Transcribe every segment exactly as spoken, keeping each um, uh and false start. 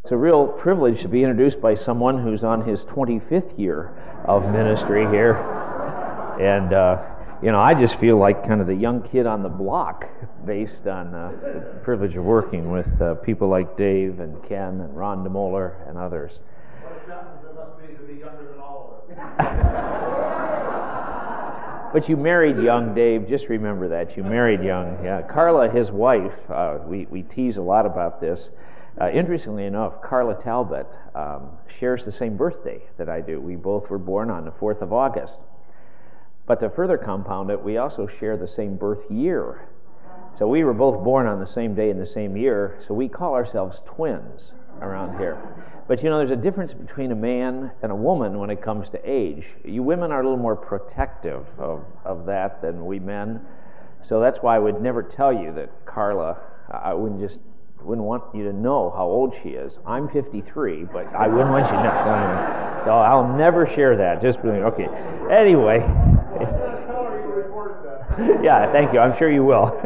It's a real privilege to be introduced by someone who's on his twenty-fifth year of ministry here. And, uh, you know, I just feel like kind of the young kid on the block based on uh, the privilege of working with uh, people like Dave and Ken and Ron DeMoller and others. What a challenge it must be to be younger than all of us. But you married young, Dave. Just remember that. You married young. Yeah. Carla, his wife, uh, we, we tease a lot about this. Uh, interestingly enough, Carla Talbot um, shares the same birthday that I do. We both were born on the fourth of August. But to further compound it, we also share the same birth year. So we were both born on the same day in the same year, so we call ourselves twins around here. But you know, there's a difference between a man and a woman when it comes to age. You women are a little more protective of, of that than we men. So that's why I would never tell you that Carla, I wouldn't just wouldn't want you to know how old she is. I'm fifty-three, but I wouldn't want you to know. So I'll never share that. Just being okay. Anyway. Yeah, thank you. I'm sure you will.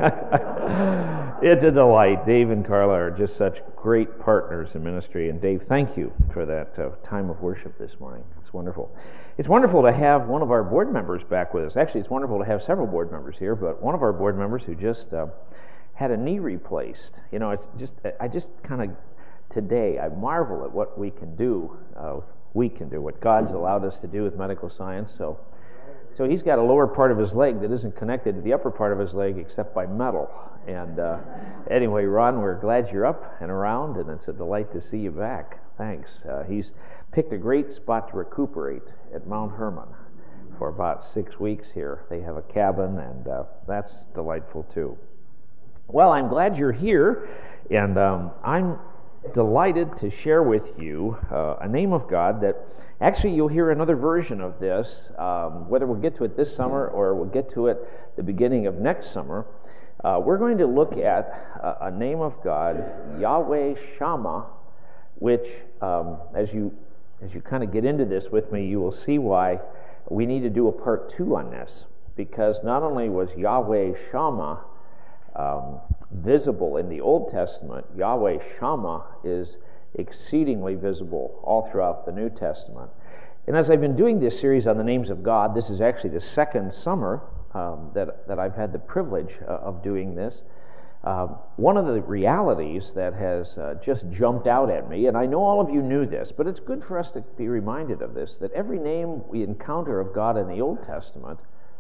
It's a delight. Dave and Carla are just such great partners in ministry. And Dave, thank you for that uh, time of worship this morning. It's wonderful. It's wonderful to have one of our board members back with us. Actually, it's wonderful to have several board members here, but one of our board members who just uh, had a knee replaced. You know, it's just I just kind of today I marvel at what we can do. Uh, we can do what God's allowed us to do with medical science. So. So he's got a lower part of his leg that isn't connected to the upper part of his leg except by metal. And uh, anyway, Ron, we're glad you're up and around, and it's a delight to see you back. Thanks. Uh, he's picked a great spot to recuperate at Mount Hermon for about six weeks here. They have a cabin, and uh, that's delightful too. Well, I'm glad you're here, and um, I'm delighted to share with you uh, a name of God that actually you'll hear another version of this, um, whether we'll get to it this summer or we'll get to it the beginning of next summer. Uh, we're going to look at a, a name of God, Yahweh Shammah, which um, as you as you kind of get into this with me, you will see why we need to do a part two on this, because not only was Yahweh Shammah Um, visible in the Old Testament, Yahweh Shammah is exceedingly visible all throughout the New Testament. And as I've been doing this series on the names of God, this is actually the second summer um, that, that I've had the privilege uh, of doing this. Uh, one of the realities that has uh, just jumped out at me, and I know all of you knew this, but it's good for us to be reminded of this, that every name we encounter of God in the Old Testament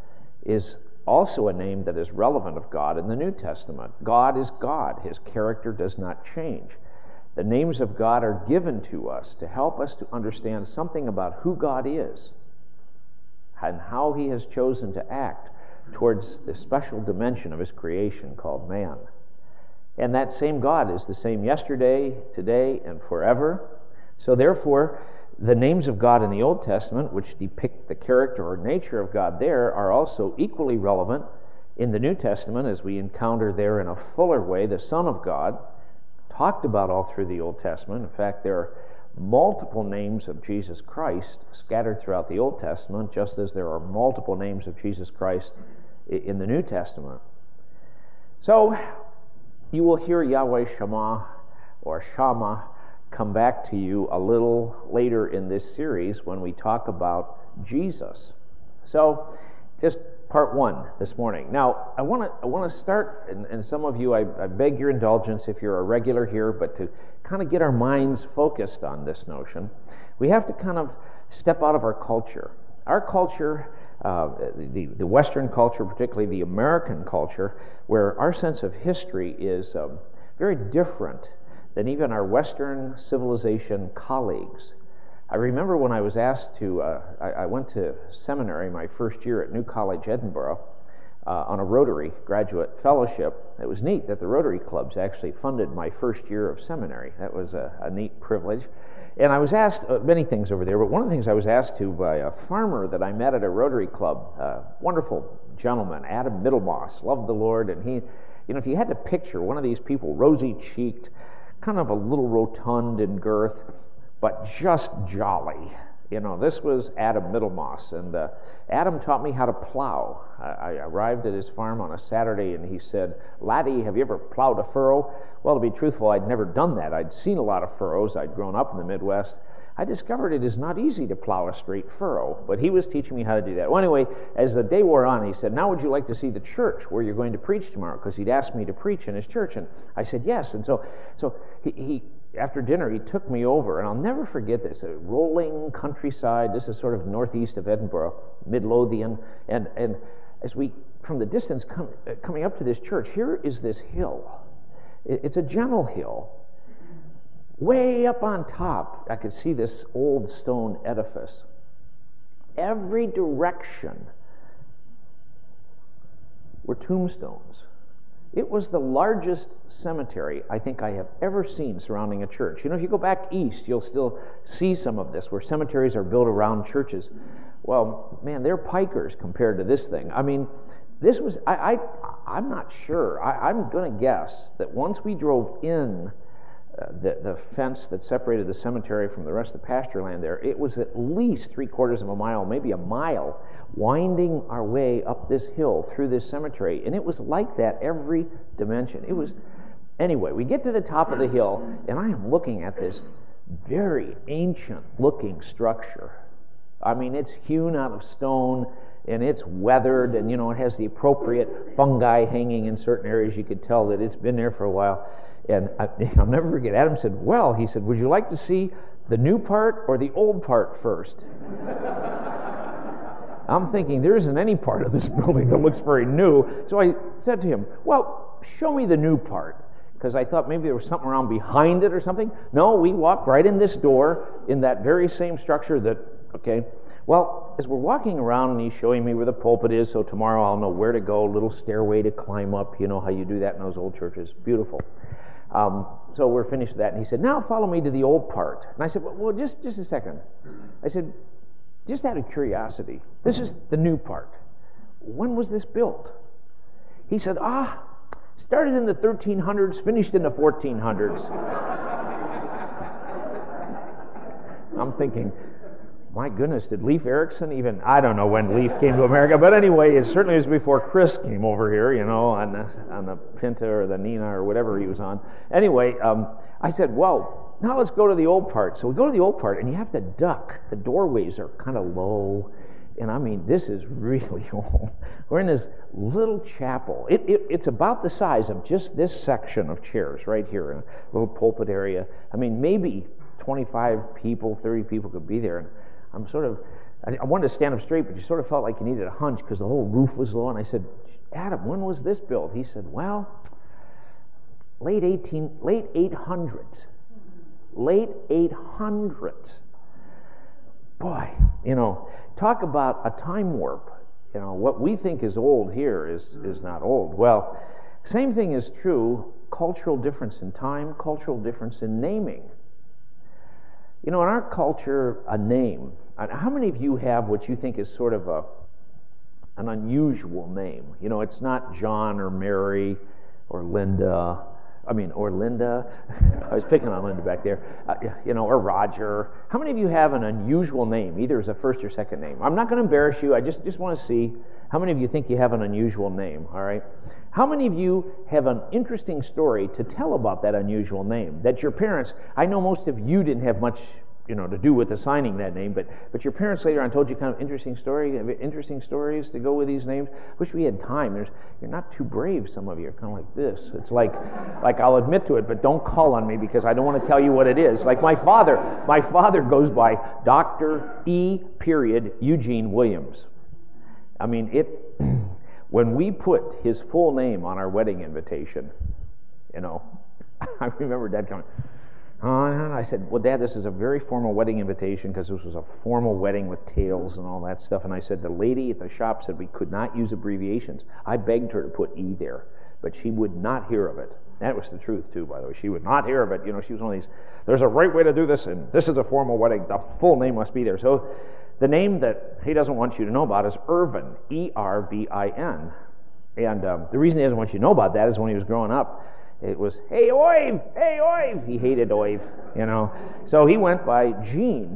is also a name that is relevant of God in the New Testament. God is God. His character does not change. The names of God are given to us to help us to understand something about who God is and how he has chosen to act towards the special dimension of his creation called man. And that same God is the same yesterday, today, and forever. So therefore, the names of God in the Old Testament, which depict the character or nature of God there, are also equally relevant in the New Testament, as we encounter there in a fuller way the Son of God, talked about all through the Old Testament. In fact, there are multiple names of Jesus Christ scattered throughout the Old Testament, just as there are multiple names of Jesus Christ in the New Testament. So, you will hear Yahweh Shammah or Shammah come back to you a little later in this series when we talk about Jesus. So, just part one this morning. Now, I want to I want to start, and, and some of you, I, I beg your indulgence if you're a regular here, but to kind of get our minds focused on this notion, we have to kind of step out of our culture. Our culture, uh, the, the Western culture, particularly the American culture, where our sense of history is um, very different than even our Western civilization colleagues. I remember when I was asked to, uh, I, I went to seminary my first year at New College, Edinburgh, uh, on a Rotary graduate fellowship. It was neat that the Rotary clubs actually funded my first year of seminary. That was a, a neat privilege. And I was asked uh, many things over there, but one of the things I was asked to by a farmer that I met at a Rotary club, uh, wonderful gentleman, Adam Middlemoss, loved the Lord, and he, you know, if you had to picture one of these people, rosy-cheeked, kind of a little rotund in girth, but just jolly You know, this was Adam Middlemoss, and uh, Adam taught me how to plow. I, I arrived at his farm on a Saturday, and he said, "Laddie, have you ever plowed a furrow?" Well, to be truthful, I'd never done that. I'd seen a lot of furrows. I'd grown up in the Midwest. I discovered it is not easy to plow a straight furrow, but he was teaching me how to do that. Well, anyway, as the day wore on, he said, "Now would you like to see the church where you're going to preach tomorrow?" Because he'd asked me to preach in his church, and I said yes. And so, so he, he after dinner, he took me over, and I'll never forget this, a rolling countryside. This is sort of northeast of Edinburgh, Midlothian, and and as we, from the distance come, uh, coming up to this church, here is this hill. It, it's a gentle hill. Way up on top, I could see this old stone edifice. Every direction were tombstones. It was the largest cemetery I think I have ever seen surrounding a church. You know, if you go back east, you'll still see some of this, where cemeteries are built around churches. Well, man, they're pikers compared to this thing. I mean, this was, I, I, I'm not sure. I, I'm going to guess that once we drove in Uh, the, the fence that separated the cemetery from the rest of the pasture land there, it was at least three quarters of a mile, maybe a mile, winding our way up this hill through this cemetery. And it was like that every dimension. It was, anyway, we get to the top of the hill, and I am looking at this very ancient looking structure. I mean, it's hewn out of stone, and it's weathered, and, you know, it has the appropriate fungi hanging in certain areas. You could tell that it's been there for a while. And I, I'll never forget, Adam said, "Well," he said, "would you like to see the new part or the old part first?" I'm thinking, there isn't any part of this building that looks very new. So I said to him, "Well, show me the new part." Because I thought maybe there was something around behind it or something. No, we walked right in this door in that very same structure that, okay. Well, as we're walking around, and he's showing me where the pulpit is, so tomorrow I'll know where to go, a little stairway to climb up. You know how you do that in those old churches. Beautiful. Um, so we're finished with that, and he said, "Now follow me to the old part." And I said, well, well just, just a second. I said, just out of curiosity, this is the new part. When was this built? He said, ah, started in the thirteen hundreds, finished in the fourteen hundreds. I'm thinking, my goodness, did Leif Erikson even, I don't know when Leif came to America, but anyway, it certainly was before Chris came over here, you know, on the, on the Pinta or the Nina or whatever he was on. Anyway, um, I said, well, now let's go to the old part. So we go to the old part, and you have to duck. The doorways are kind of low, and I mean, this is really old. We're in this little chapel. It, it, it's about the size of just this section of chairs right here in a little pulpit area. I mean, maybe twenty-five people, thirty people could be there, and I'm sort of, I wanted to stand up straight, but you sort of felt like you needed a hunch because the whole roof was low. And I said, "Adam, when was this built?" He said, "Well, late eighteen, late eight hundreds, late eight hundreds." Boy, you know, talk about a time warp. You know, what we think is old here is is not old. Well, same thing is true. Cultural difference in time, cultural difference in naming. You know, in our culture, a name. How many of you have what you think is sort of a an unusual name? You know, it's not John or Mary or Linda. I mean, or Linda. I was picking on Linda back there. Uh, you know, or Roger. How many of you have an unusual name, either as a first or second name? I'm not going to embarrass you. I just, just want to see how many of you think you have an unusual name, all right? How many of you have an interesting story to tell about that unusual name? That your parents, I know most of you didn't have much, you know, to do with assigning that name, but but your parents later on told you kind of interesting story, interesting stories to go with these names. Wish we had time. There's, you're not too brave. Some of you are kind of like this. It's like, like I'll admit to it, but don't call on me because I don't want to tell you what it is. Like my father, my father goes by Doctor E. Period Eugene Williams. I mean it. When we put his full name on our wedding invitation, you know, I remember Dad coming. Uh, I said, well, Dad, this is a very formal wedding invitation because this was a formal wedding with tails and all that stuff. And I said, the lady at the shop said we could not use abbreviations. I begged her to put E there, but she would not hear of it. That was the truth, too, by the way. She would not hear of it. You know, she was one of these, there's a right way to do this, and this is a formal wedding. The full name must be there. So the name that he doesn't want you to know about is Irvin, E R V I N. And um, the reason he doesn't want you to know about that is when he was growing up, it was, hey, Oive, hey, Oive. He hated Oive, you know. So he went by Gene,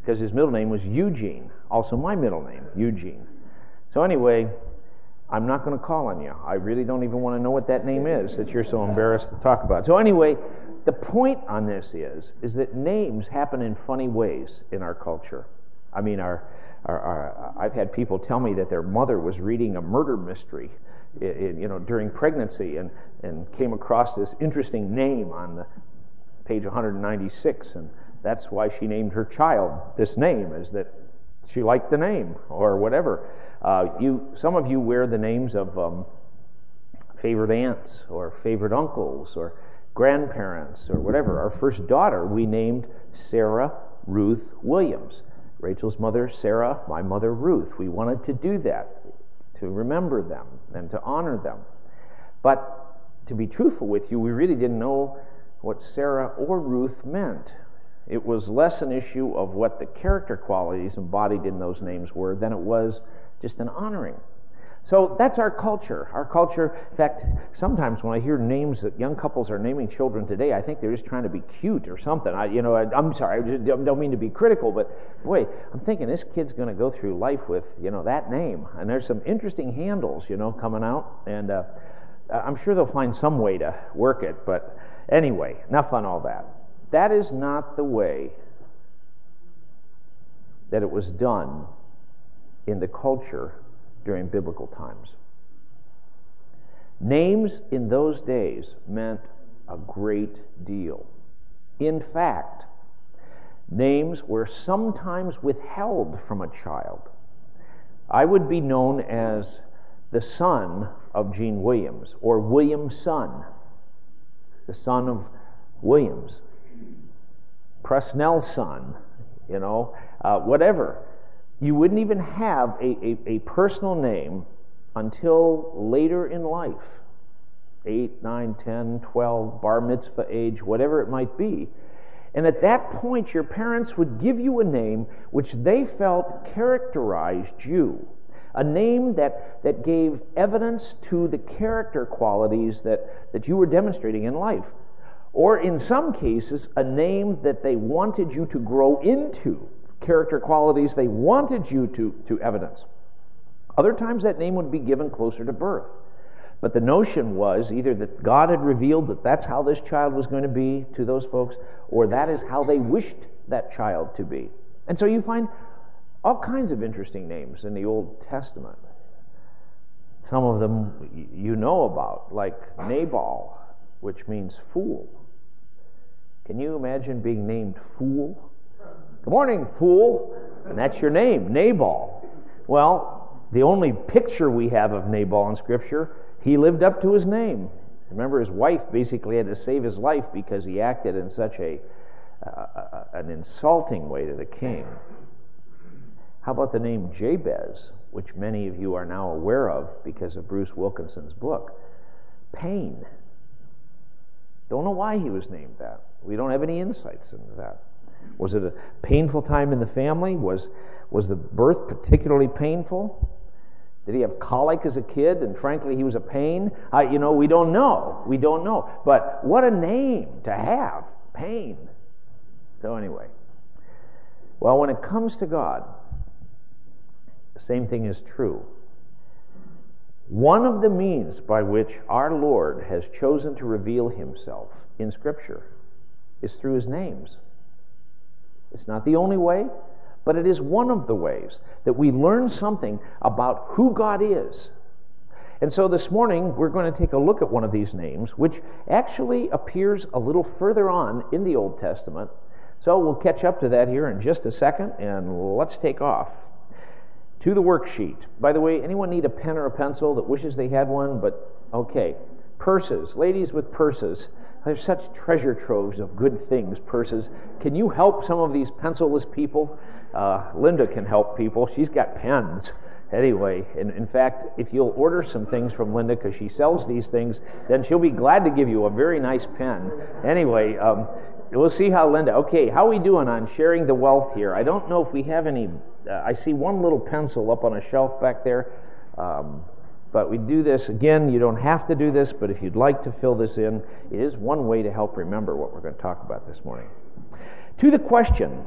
because his middle name was Eugene, also my middle name, Eugene. So anyway, I'm not going to call on you. I really don't even want to know what that name is that you're so embarrassed to talk about. So anyway, the point on this is, is that names happen in funny ways in our culture. I mean, our, our, our I've had people tell me that their mother was reading a murder mystery in, in, you know, during pregnancy and, and came across this interesting name on the page one ninety-six, and that's why she named her child this name, is that she liked the name or whatever. Uh, you, some of you wear the names of um, favorite aunts or favorite uncles or grandparents or whatever. Our first daughter we named Sarah Ruth Williams. Rachel's mother, Sarah, my mother, Ruth. We wanted to do that, to remember them and to honor them. But to be truthful with you, we really didn't know what Sarah or Ruth meant. It was less an issue of what the character qualities embodied in those names were than it was just an honoring. So that's our culture. Our culture, in fact, sometimes when I hear names that young couples are naming children today, I think they're just trying to be cute or something. I, you know, I, I'm sorry, I just don't mean to be critical, but boy, I'm thinking this kid's going to go through life with, you know, that name. And there's some interesting handles, you know, coming out, and uh, I'm sure they'll find some way to work it. But anyway, enough on all that. That is not the way that it was done in the culture during biblical times. Names in those days meant a great deal. In fact, names were sometimes withheld from a child. I would be known as the son of Gene Williams, or William's son, the son of Williams, Presnell's son, you know, uh, whatever. You wouldn't even have a, a, a personal name until later in life, eight, nine, ten, twelve, bar mitzvah age, whatever it might be. And at that point, your parents would give you a name which they felt characterized you, a name that, that gave evidence to the character qualities that, that you were demonstrating in life. Or in some cases, a name that they wanted you to grow into, character qualities they wanted you to, to evidence. Other times that name would be given closer to birth. But the notion was either that God had revealed that that's how this child was going to be to those folks, or that is how they wished that child to be. And so you find all kinds of interesting names in the Old Testament. Some of them you know about, like Nabal, which means fool. Can you imagine being named fool? Good morning, fool. And that's your name, Nabal. Well, the only picture we have of Nabal in Scripture, he lived up to his name. Remember, his wife basically had to save his life because he acted in such a uh, an insulting way to the king. How about the name Jabez, which many of you are now aware of because of Bruce Wilkinson's book? Pain. Don't know why he was named that. We don't have any insights into that. Was it a painful time in the family? Was, was the birth particularly painful? Did he have colic as a kid, and frankly he was a pain? Uh, you know, we don't know. We don't know. But what a name to have, Pain. So anyway, well, when it comes to God, the same thing is true. One of the means by which our Lord has chosen to reveal himself in Scripture is through his names. It's not the only way, but it is one of the ways that we learn something about who God is. And so this morning, we're going to take a look at one of these names, which actually appears a little further on in the Old Testament. So we'll catch up to that here in just a second, and let's take off to the worksheet. By the way, anyone need a pen or a pencil that wishes they had one? But okay, purses, ladies with purses. There's such treasure troves of good things, purses. Can you help some of these pencilless people? Uh, Linda can help people. She's got pens. Anyway, in, in fact, if you'll order some things from Linda, because she sells these things, then she'll be glad to give you a very nice pen. Anyway, um, we'll see how Linda... Okay, how are we doing on sharing the wealth here? I don't know if we have any... Uh, I see one little pencil up on a shelf back there. Um, But we do this, again, you don't have to do this, but if you'd like to fill this in, it is one way to help remember what we're going to talk about this morning. To the question,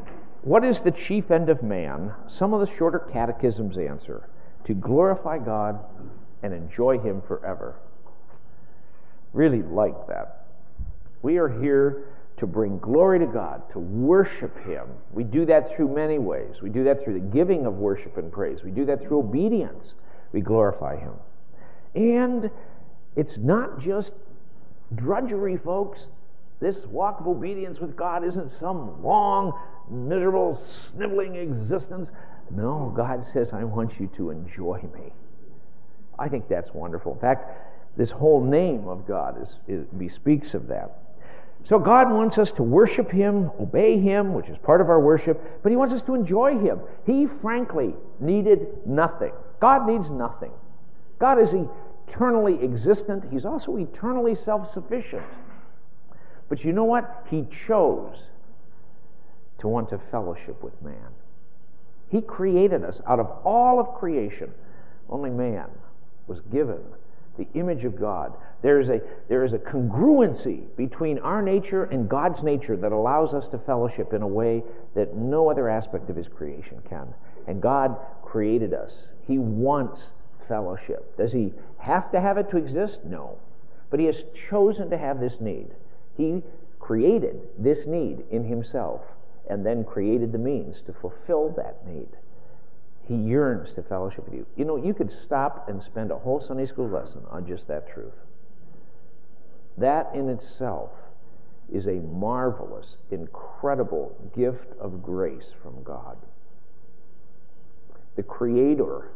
What is the chief end of man? Some of the shorter catechisms answer: to glorify God and enjoy Him forever. Really like that. We are here to bring glory to God, to worship Him. We do that through many ways. We do that through the giving of worship and praise. We do that through obedience. We glorify Him. And it's not just drudgery, folks. This walk of obedience with God isn't some long, miserable, sniveling existence. No, God says, I want you to enjoy me. I think that's wonderful. In fact, this whole name of God is, is bespeaks of that. So God wants us to worship Him, obey Him, which is part of our worship, but He wants us to enjoy Him. He, frankly, needed nothing. God needs nothing. God is eternally existent. He's also eternally self-sufficient. But you know what? He chose to want to fellowship with man. He created us. Out of all of creation, only man was given the image of God. There is a, there is a congruency between our nature and God's nature that allows us to fellowship in a way that no other aspect of His creation can. And God created us. He wants fellowship. Does He have to have it to exist? No. But He has chosen to have this need. He created this need in Himself and then created the means to fulfill that need. He yearns to fellowship with you. You know, you could stop and spend a whole Sunday school lesson on just that truth. That in itself is a marvelous, incredible gift of grace from God. The Creator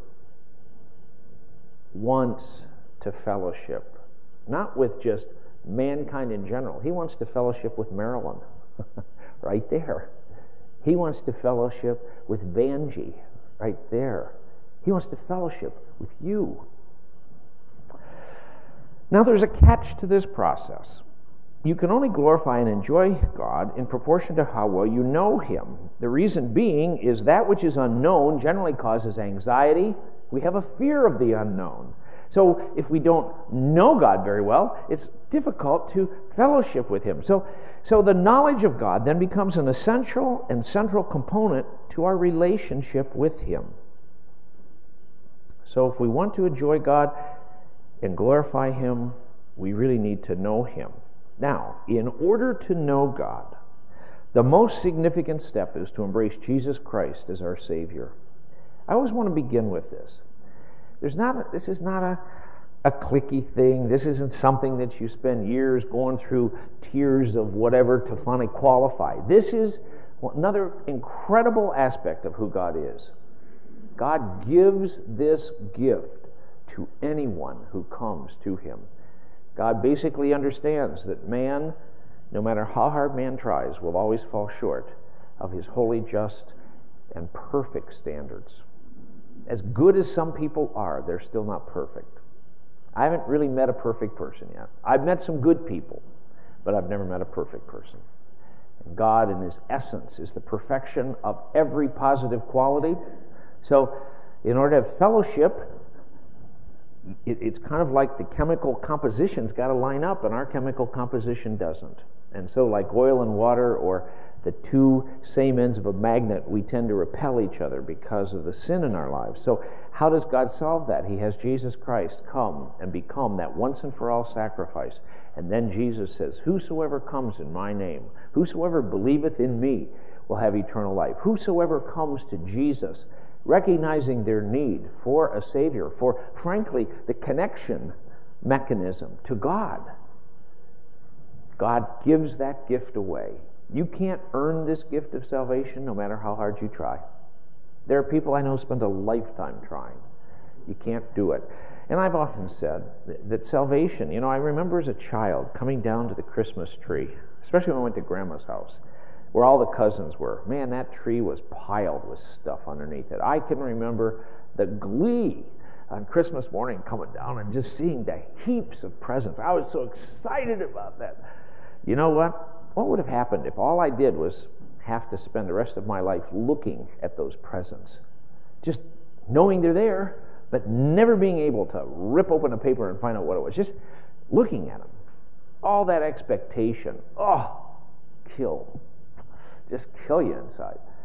wants to fellowship, not with just mankind in general. He wants to fellowship with Marilyn, right there. He wants to fellowship with Vanjie, right there. He wants to fellowship with you. Now there's a catch to this process. You can only glorify and enjoy God in proportion to how well you know Him. The reason being is that which is unknown generally causes anxiety. We have a fear of the unknown. So if we don't know God very well, it's difficult to fellowship with Him. So, so the knowledge of God then becomes an essential and central component to our relationship with Him. So if we want to enjoy God and glorify Him, we really need to know Him. Now, in order to know God, the most significant step is to embrace Jesus Christ as our Savior. I always want to begin with this. There's not a, this is not a, a cliquey thing. This isn't something that you spend years going through tiers of whatever to finally qualify. This is another incredible aspect of who God is. God gives this gift to anyone who comes to Him. God basically understands that man, no matter how hard man tries, will always fall short of His holy, just, and perfect standards. As good as some people are, they're still not perfect. I haven't really met a perfect person yet. I've met some good people, but I've never met a perfect person. And God, in His essence, is the perfection of every positive quality. So, in order to have fellowship, it, it's kind of like the chemical composition's got to line up, and our chemical composition doesn't. And so, like oil and water, or the two same ends of a magnet, we tend to repel each other because of the sin in our lives. So how does God solve that? He has Jesus Christ come and become that once and for all sacrifice. And then Jesus says, whosoever comes in my name, whosoever believeth in me, will have eternal life. Whosoever comes to Jesus, recognizing their need for a Savior, for, frankly, the connection mechanism to God, God gives that gift away. You can't earn this gift of salvation no matter how hard you try. There are people I know spend a lifetime trying. You can't do it. And I've often said that, that salvation, you know, I remember as a child coming down to the Christmas tree, especially when I went to Grandma's house, where all the cousins were. Man, that tree was piled with stuff underneath it. I can remember the glee on Christmas morning coming down and just seeing the heaps of presents. I was so excited about that. You know what? What would have happened if all I did was have to spend the rest of my life looking at those presents? Just knowing they're there, but never being able to rip open a paper and find out what it was. Just looking at them. All that expectation. Oh, kill. Just kill you inside.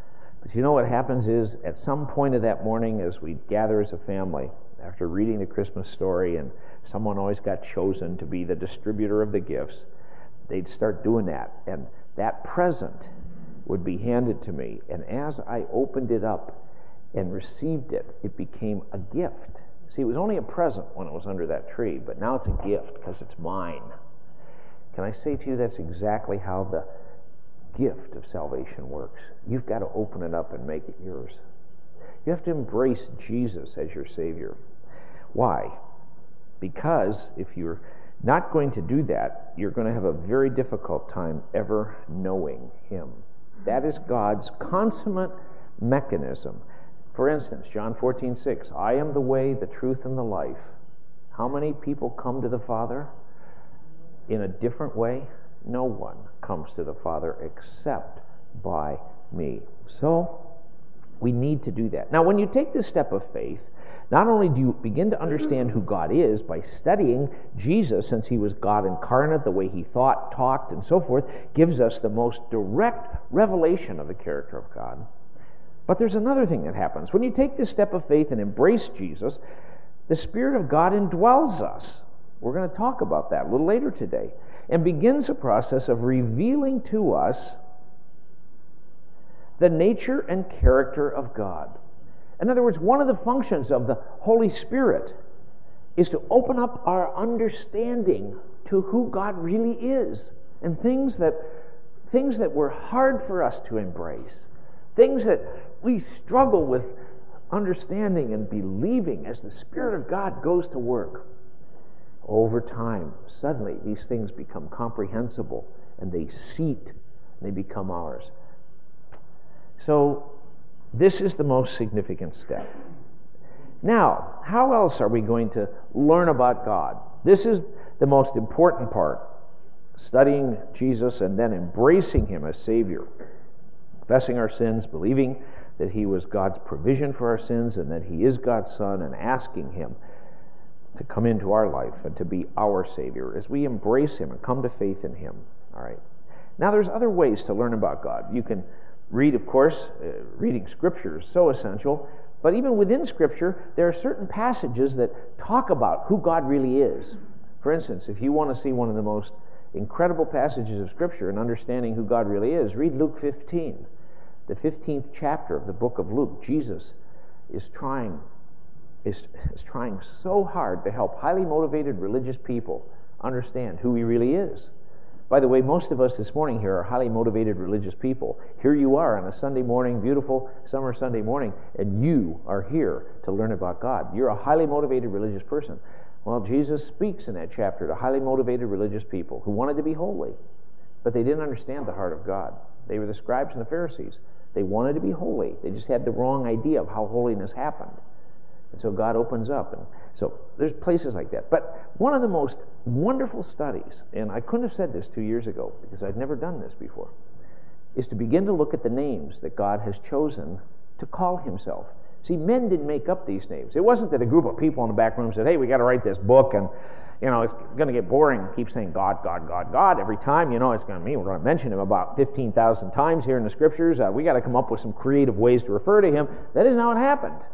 But you know what happens is, at some point of that morning, as we gather as a family, after reading the Christmas story, and someone always got chosen to be the distributor of the gifts, they'd start doing that. And that present would be handed to me. And as I opened it up and received it, it became a gift. See, it was only a present when it was under that tree, but now it's a gift because it's mine. Can I say to you, that's exactly how the gift of salvation works. You've got to open it up and make it yours. You have to embrace Jesus as your Savior. Why? Because if you're not going to do that, you're going to have a very difficult time ever knowing Him. That is God's consummate mechanism. For instance, John fourteen six, I am the way, the truth, and the life. How many people come to the Father in a different way? No one comes to the Father except by me. So, we need to do that. Now, when you take this step of faith, not only do you begin to understand who God is by studying Jesus, since He was God incarnate, the way He thought, talked, and so forth, gives us the most direct revelation of the character of God. But there's another thing that happens. When you take this step of faith and embrace Jesus, the Spirit of God indwells us. We're going to talk about that a little later today. And begins a process of revealing to us the nature and character of God. In other words, one of the functions of the Holy Spirit is to open up our understanding to who God really is, and things that things that were hard for us to embrace, things that we struggle with understanding and believing as the Spirit of God goes to work. Over time, suddenly these things become comprehensible, and they seat, and they become ours. So, this is the most significant step. Now, how else are we going to learn about God? This is the most important part. Studying Jesus and then embracing Him as Savior. Confessing our sins, believing that He was God's provision for our sins and that He is God's Son, and asking Him to come into our life and to be our Savior as we embrace Him and come to faith in Him. All right. Now, there's other ways to learn about God. You can read, of course, uh, reading Scripture is so essential, but even within Scripture, there are certain passages that talk about who God really is. For instance, if you want to see one of the most incredible passages of Scripture in understanding who God really is, read Luke fifteen, the fifteenth chapter of the book of Luke. Jesus is trying Is, is trying so hard to help highly motivated religious people understand who He really is. By the way, most of us this morning here are highly motivated religious people. Here you are on a Sunday morning, beautiful summer Sunday morning, and you are here to learn about God. You're a highly motivated religious person. Well, Jesus speaks in that chapter to highly motivated religious people who wanted to be holy, but they didn't understand the heart of God. They were the scribes and the Pharisees. They wanted to be holy. They just had the wrong idea of how holiness happened. And so God opens up. And so there's places like that. But one of the most wonderful studies, and I couldn't have said this two years ago because I'd never done this before, is to begin to look at the names that God has chosen to call Himself. See, men didn't make up these names. It wasn't that a group of people in the back room said, hey, we got to write this book, and you know, it's going to get boring. Keep saying God, God, God, God every time. You know, it's going to mean we're going to mention Him about fifteen thousand times here in the Scriptures. Uh, we got to come up with some creative ways to refer to Him. That isn't how it happened.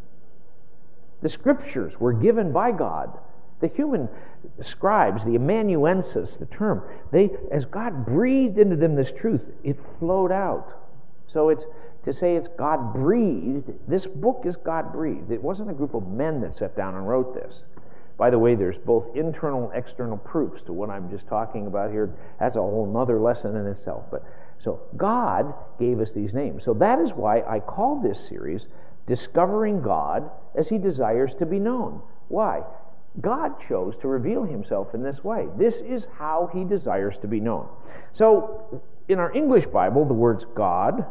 The Scriptures were given by God. The human scribes, the amanuensis, the term, they, as God breathed into them this truth, it flowed out. So it's to say it's God breathed. This book is God breathed. It wasn't a group of men that sat down and wrote this. By the way, there's both internal and external proofs to what I'm just talking about here. That's a whole other lesson in itself. But so God gave us these names. So that is why I call this series Discovering God as He Desires to Be Known. Why? God chose to reveal Himself in this way. This is how He desires to be known. So, in our English Bible, the words God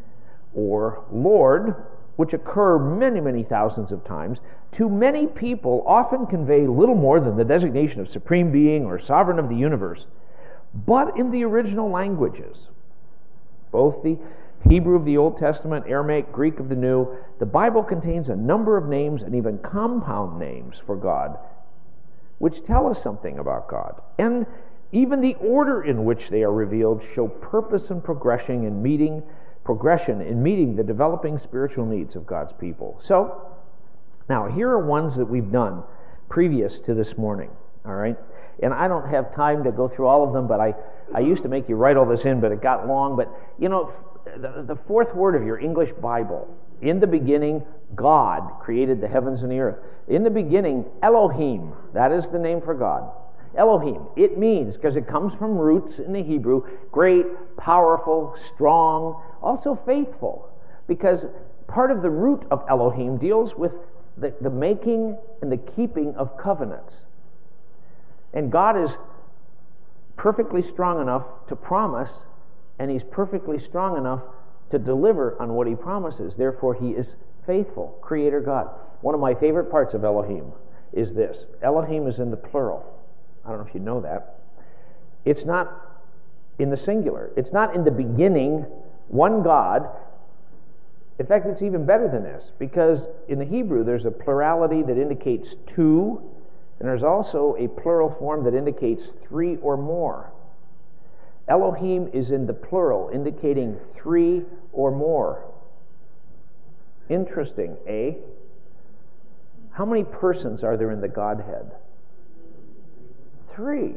or Lord, which occur many, many thousands of times, to many people often convey little more than the designation of supreme being or sovereign of the universe. But in the original languages, both the Hebrew of the Old Testament, Aramaic, Greek of the New, the Bible contains a number of names and even compound names for God, which tell us something about God. And even the order in which they are revealed show purpose and progression in meeting progression in meeting the developing spiritual needs of God's people. So, now here are ones that we've done previous to this morning, all right? And I don't have time to go through all of them, but I, I used to make you write all this in, but it got long. But, you know, the, the fourth word of your English Bible, in the beginning, God created the heavens and the earth. In the beginning, Elohim, that is the name for God. Elohim, it means, because it comes from roots in the Hebrew, great, powerful, strong, also faithful. Because part of the root of Elohim deals with the, the making and the keeping of covenants. And God is perfectly strong enough to promise, and He's perfectly strong enough to deliver on what He promises. Therefore, He is faithful, Creator God. One of my favorite parts of Elohim is this. Elohim is in the plural. I don't know if you know that. It's not in the singular. It's not in the beginning, one God. In fact, it's even better than this, because in the Hebrew, there's a plurality that indicates two, and there's also a plural form that indicates three or more. Elohim is in the plural, indicating three or more. Interesting, eh? How many persons are there in the Godhead? Three.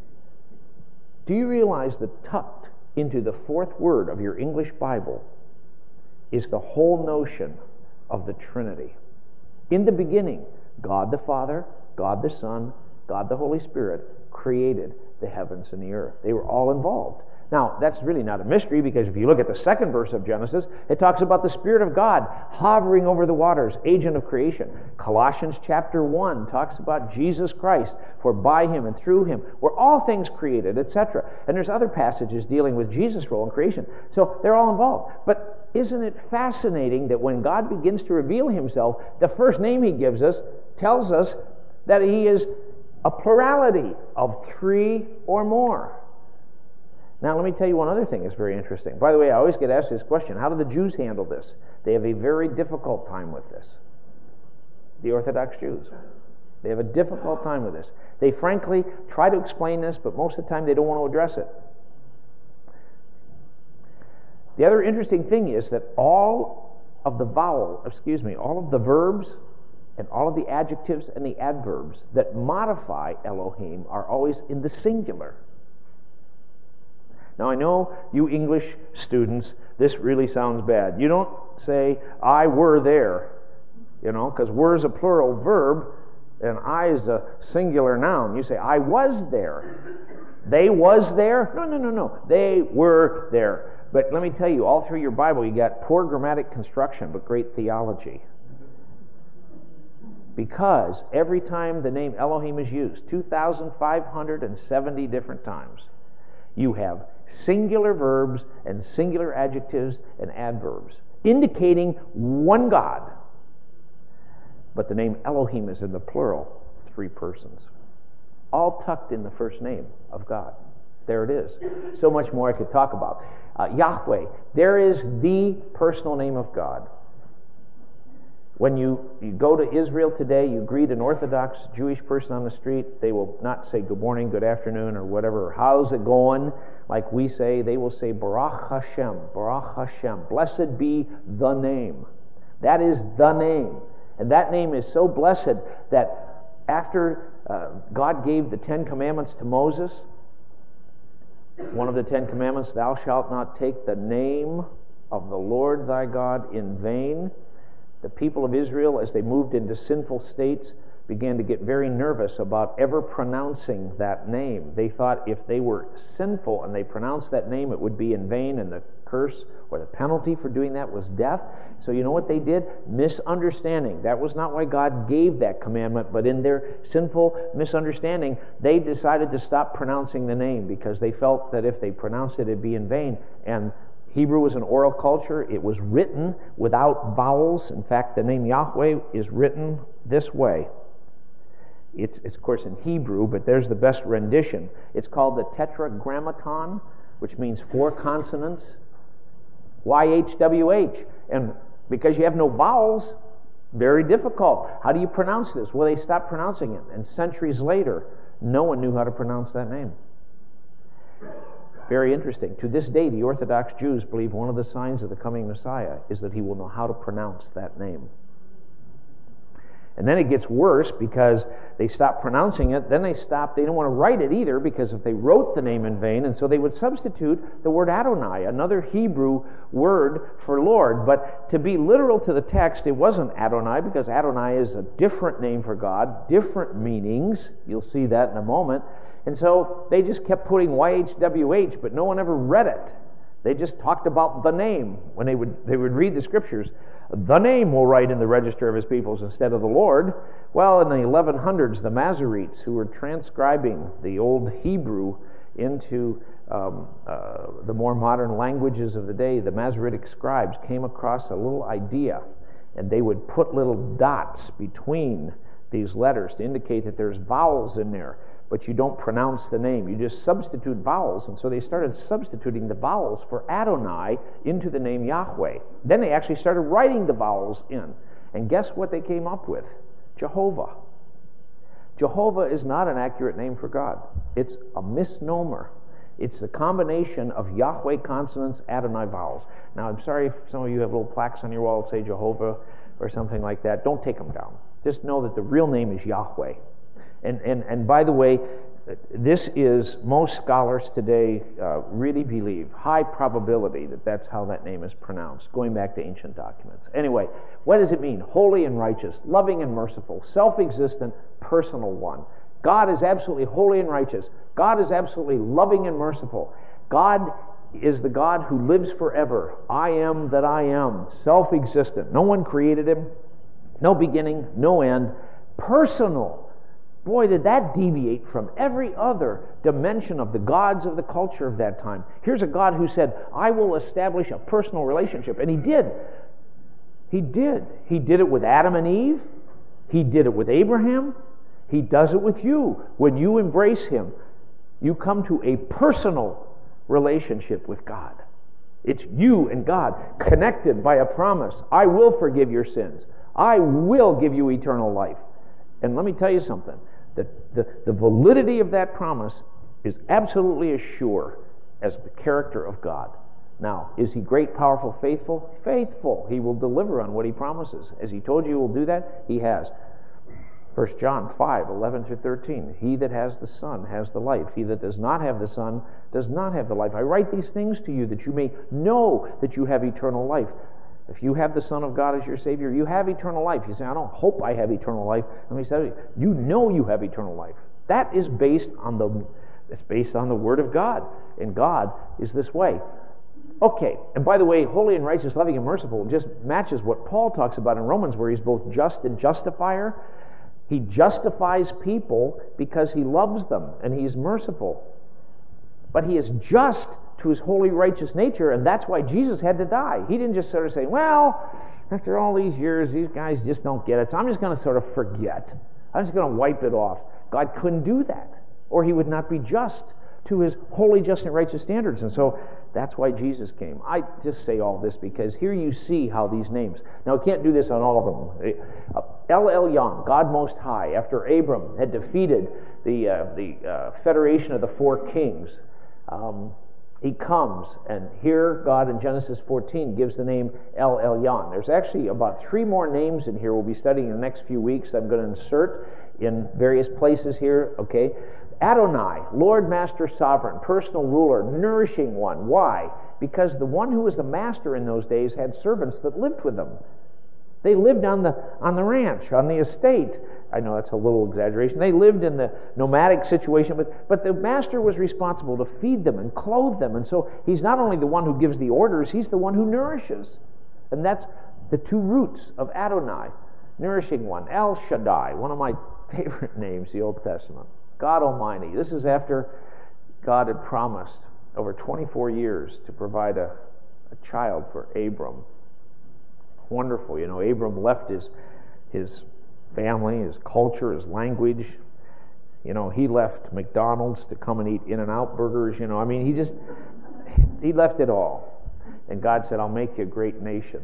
Do you realize that tucked into the fourth word of your English Bible is the whole notion of the Trinity? In the beginning, God the Father, God the Son, God the Holy Spirit created the heavens and the earth. They were all involved. Now, that's really not a mystery, because if you look at the second verse of Genesis, it talks about the Spirit of God hovering over the waters, agent of creation. Colossians chapter one talks about Jesus Christ, for by Him and through Him were all things created, et cetera. And there's other passages dealing with Jesus' role in creation. So they're all involved. But isn't it fascinating that when God begins to reveal Himself, the first name He gives us tells us that He is a plurality of three or more. Now, let me tell you one other thing that's very interesting. By the way, I always get asked this question: how do the Jews handle this? They have a very difficult time with this. The Orthodox Jews. They have a difficult time with this. They frankly try to explain this, but most of the time they don't want to address it. The other interesting thing is that all of the vowel, excuse me, all of the verbs and all of the adjectives and the adverbs that modify Elohim are always in the singular. Now, I know you English students, this really sounds bad. You don't say, I were there, you know, because were is a plural verb and I is a singular noun. You say, I was there. They was there? No, no, no, no. They were there. But let me tell you, all through your Bible, you got poor grammatic construction, but great theology. Because every time the name Elohim is used, two thousand five hundred seventy different times, you have singular verbs and singular adjectives and adverbs, indicating one God. But the name Elohim is in the plural, three persons, all tucked in the first name of God. There it is. So much more I could talk about. Uh, Yahweh, there is the personal name of God. When you, you go to Israel today, you greet an Orthodox Jewish person on the street, they will not say good morning, good afternoon, or whatever, or how's it going, like we say. They will say Baruch Hashem, Baruch Hashem, blessed be the name. That is the name. And that name is so blessed that after uh, God gave the Ten Commandments to Moses, one of the Ten Commandments, thou shalt not take the name of the Lord thy God in vain. The people of Israel, as they moved into sinful states, began to get very nervous about ever pronouncing that name. They thought if they were sinful and they pronounced that name, it would be in vain, and the curse or the penalty for doing that was death. So you know what they did? Misunderstanding. That was not why God gave that commandment, but in their sinful misunderstanding, they decided to stop pronouncing the name because they felt that if they pronounced it, it'd be in vain. And Hebrew was an oral culture. It was written without vowels. In fact, the name Yahweh is written this way. It's, it's of course in Hebrew, but there's the best rendition. It's called the Tetragrammaton, which means four consonants. Y H W H. And because you have no vowels, very difficult. How do you pronounce this? Well, they stopped pronouncing it. And centuries later, no one knew how to pronounce that name. Very interesting. To this day, the Orthodox Jews believe one of the signs of the coming Messiah is that he will know how to pronounce that name. And then it gets worse because they stop pronouncing it. Then they stop. They don't want to write it either, because if they wrote the name in vain, and so they would substitute the word Adonai, another Hebrew word for Lord. But to be literal to the text, it wasn't Adonai, because Adonai is a different name for God, different meanings. You'll see that in a moment. And so they just kept putting Y H W H, but no one ever read it. They just talked about the name. When they would they would read the scriptures, the name will write in the register of his peoples instead of the Lord. Well, in the eleven hundreds, the Masoretes, who were transcribing the old Hebrew into um, uh, the more modern languages of the day, the Masoretic scribes came across a little idea, and they would put little dots between these letters to indicate that there's vowels in there, but you don't pronounce the name. You just substitute vowels. And so they started substituting the vowels for Adonai into the name Yahweh. Then they actually started writing the vowels in. And guess what they came up with? Jehovah. Jehovah is not an accurate name for God. It's a misnomer. It's the combination of Yahweh consonants, Adonai vowels. Now, I'm sorry if some of you have little plaques on your wall that say Jehovah or something like that. Don't take them down. Just know that the real name is Yahweh. And, and, and by the way, this is, most scholars today uh, really believe, high probability that that's how that name is pronounced, going back to ancient documents. Anyway, what does it mean? Holy and righteous, loving and merciful, self-existent, personal one. God is absolutely holy and righteous. God is absolutely loving and merciful. God is the God who lives forever. I am that I am, self-existent. No one created him. No beginning, no end. Personal. Boy, did that deviate from every other dimension of the gods of the culture of that time. Here's a God who said, I will establish a personal relationship. And he did. He did. He did it with Adam and Eve. He did it with Abraham. He does it with you. When you embrace him, you come to a personal relationship with God. It's you and God connected by a promise. I will forgive your sins. I will give you eternal life. And let me tell you something. The, the, the validity of that promise is absolutely as sure as the character of God. Now, is he great, powerful, faithful? Faithful. He will deliver on what he promises. As he told you he will do that, he has. First John five, eleven through thirteen. He that has the Son has the life. He that does not have the Son does not have the life. I write these things to you that you may know that you have eternal life. If you have the Son of God as your Savior, you have eternal life. You say, I don't hope I have eternal life. Let me tell you, you know you have eternal life. That is based on the, it's based on the Word of God. And God is this way. Okay, and by the way, holy and righteous, loving and merciful just matches what Paul talks about in Romans, where he's both just and justifier. He justifies people because he loves them and he's merciful. But he is just to his holy, righteous nature, and that's why Jesus had to die. He didn't just sort of say, well, after all these years, these guys just don't get it, so I'm just going to sort of forget. I'm just going to wipe it off. God couldn't do that, or he would not be just to his holy, just, and righteous standards. And so that's why Jesus came. I just say all this because here you see how these names. Now, I can't do this on all of them. El Elyon, God Most High, after Abram had defeated the, uh, the uh, federation of the four kings, um, he comes, and here God in Genesis fourteen gives the name El Elyon. There's actually about three more names in here we'll be studying in the next few weeks. I'm going to insert in various places here, okay? Adonai, Lord, Master, Sovereign, personal ruler, nourishing one. Why? Because the one who was the master in those days had servants that lived with them. They lived on the on the ranch, on the estate. I know that's a little exaggeration. They lived in the nomadic situation, but, but the master was responsible to feed them and clothe them. And so he's not only the one who gives the orders, he's the one who nourishes. And that's the two roots of Adonai, nourishing one. El Shaddai, one of my favorite names, the Old Testament. God Almighty. This is after God had promised over twenty-four years to provide a, a child for Abram. Wonderful. You know, Abram left his his family, his culture, his language. You know, he left McDonald's to come and eat In-N-Out burgers. You know, I mean, he just, he left it all. And God said, I'll make you a great nation.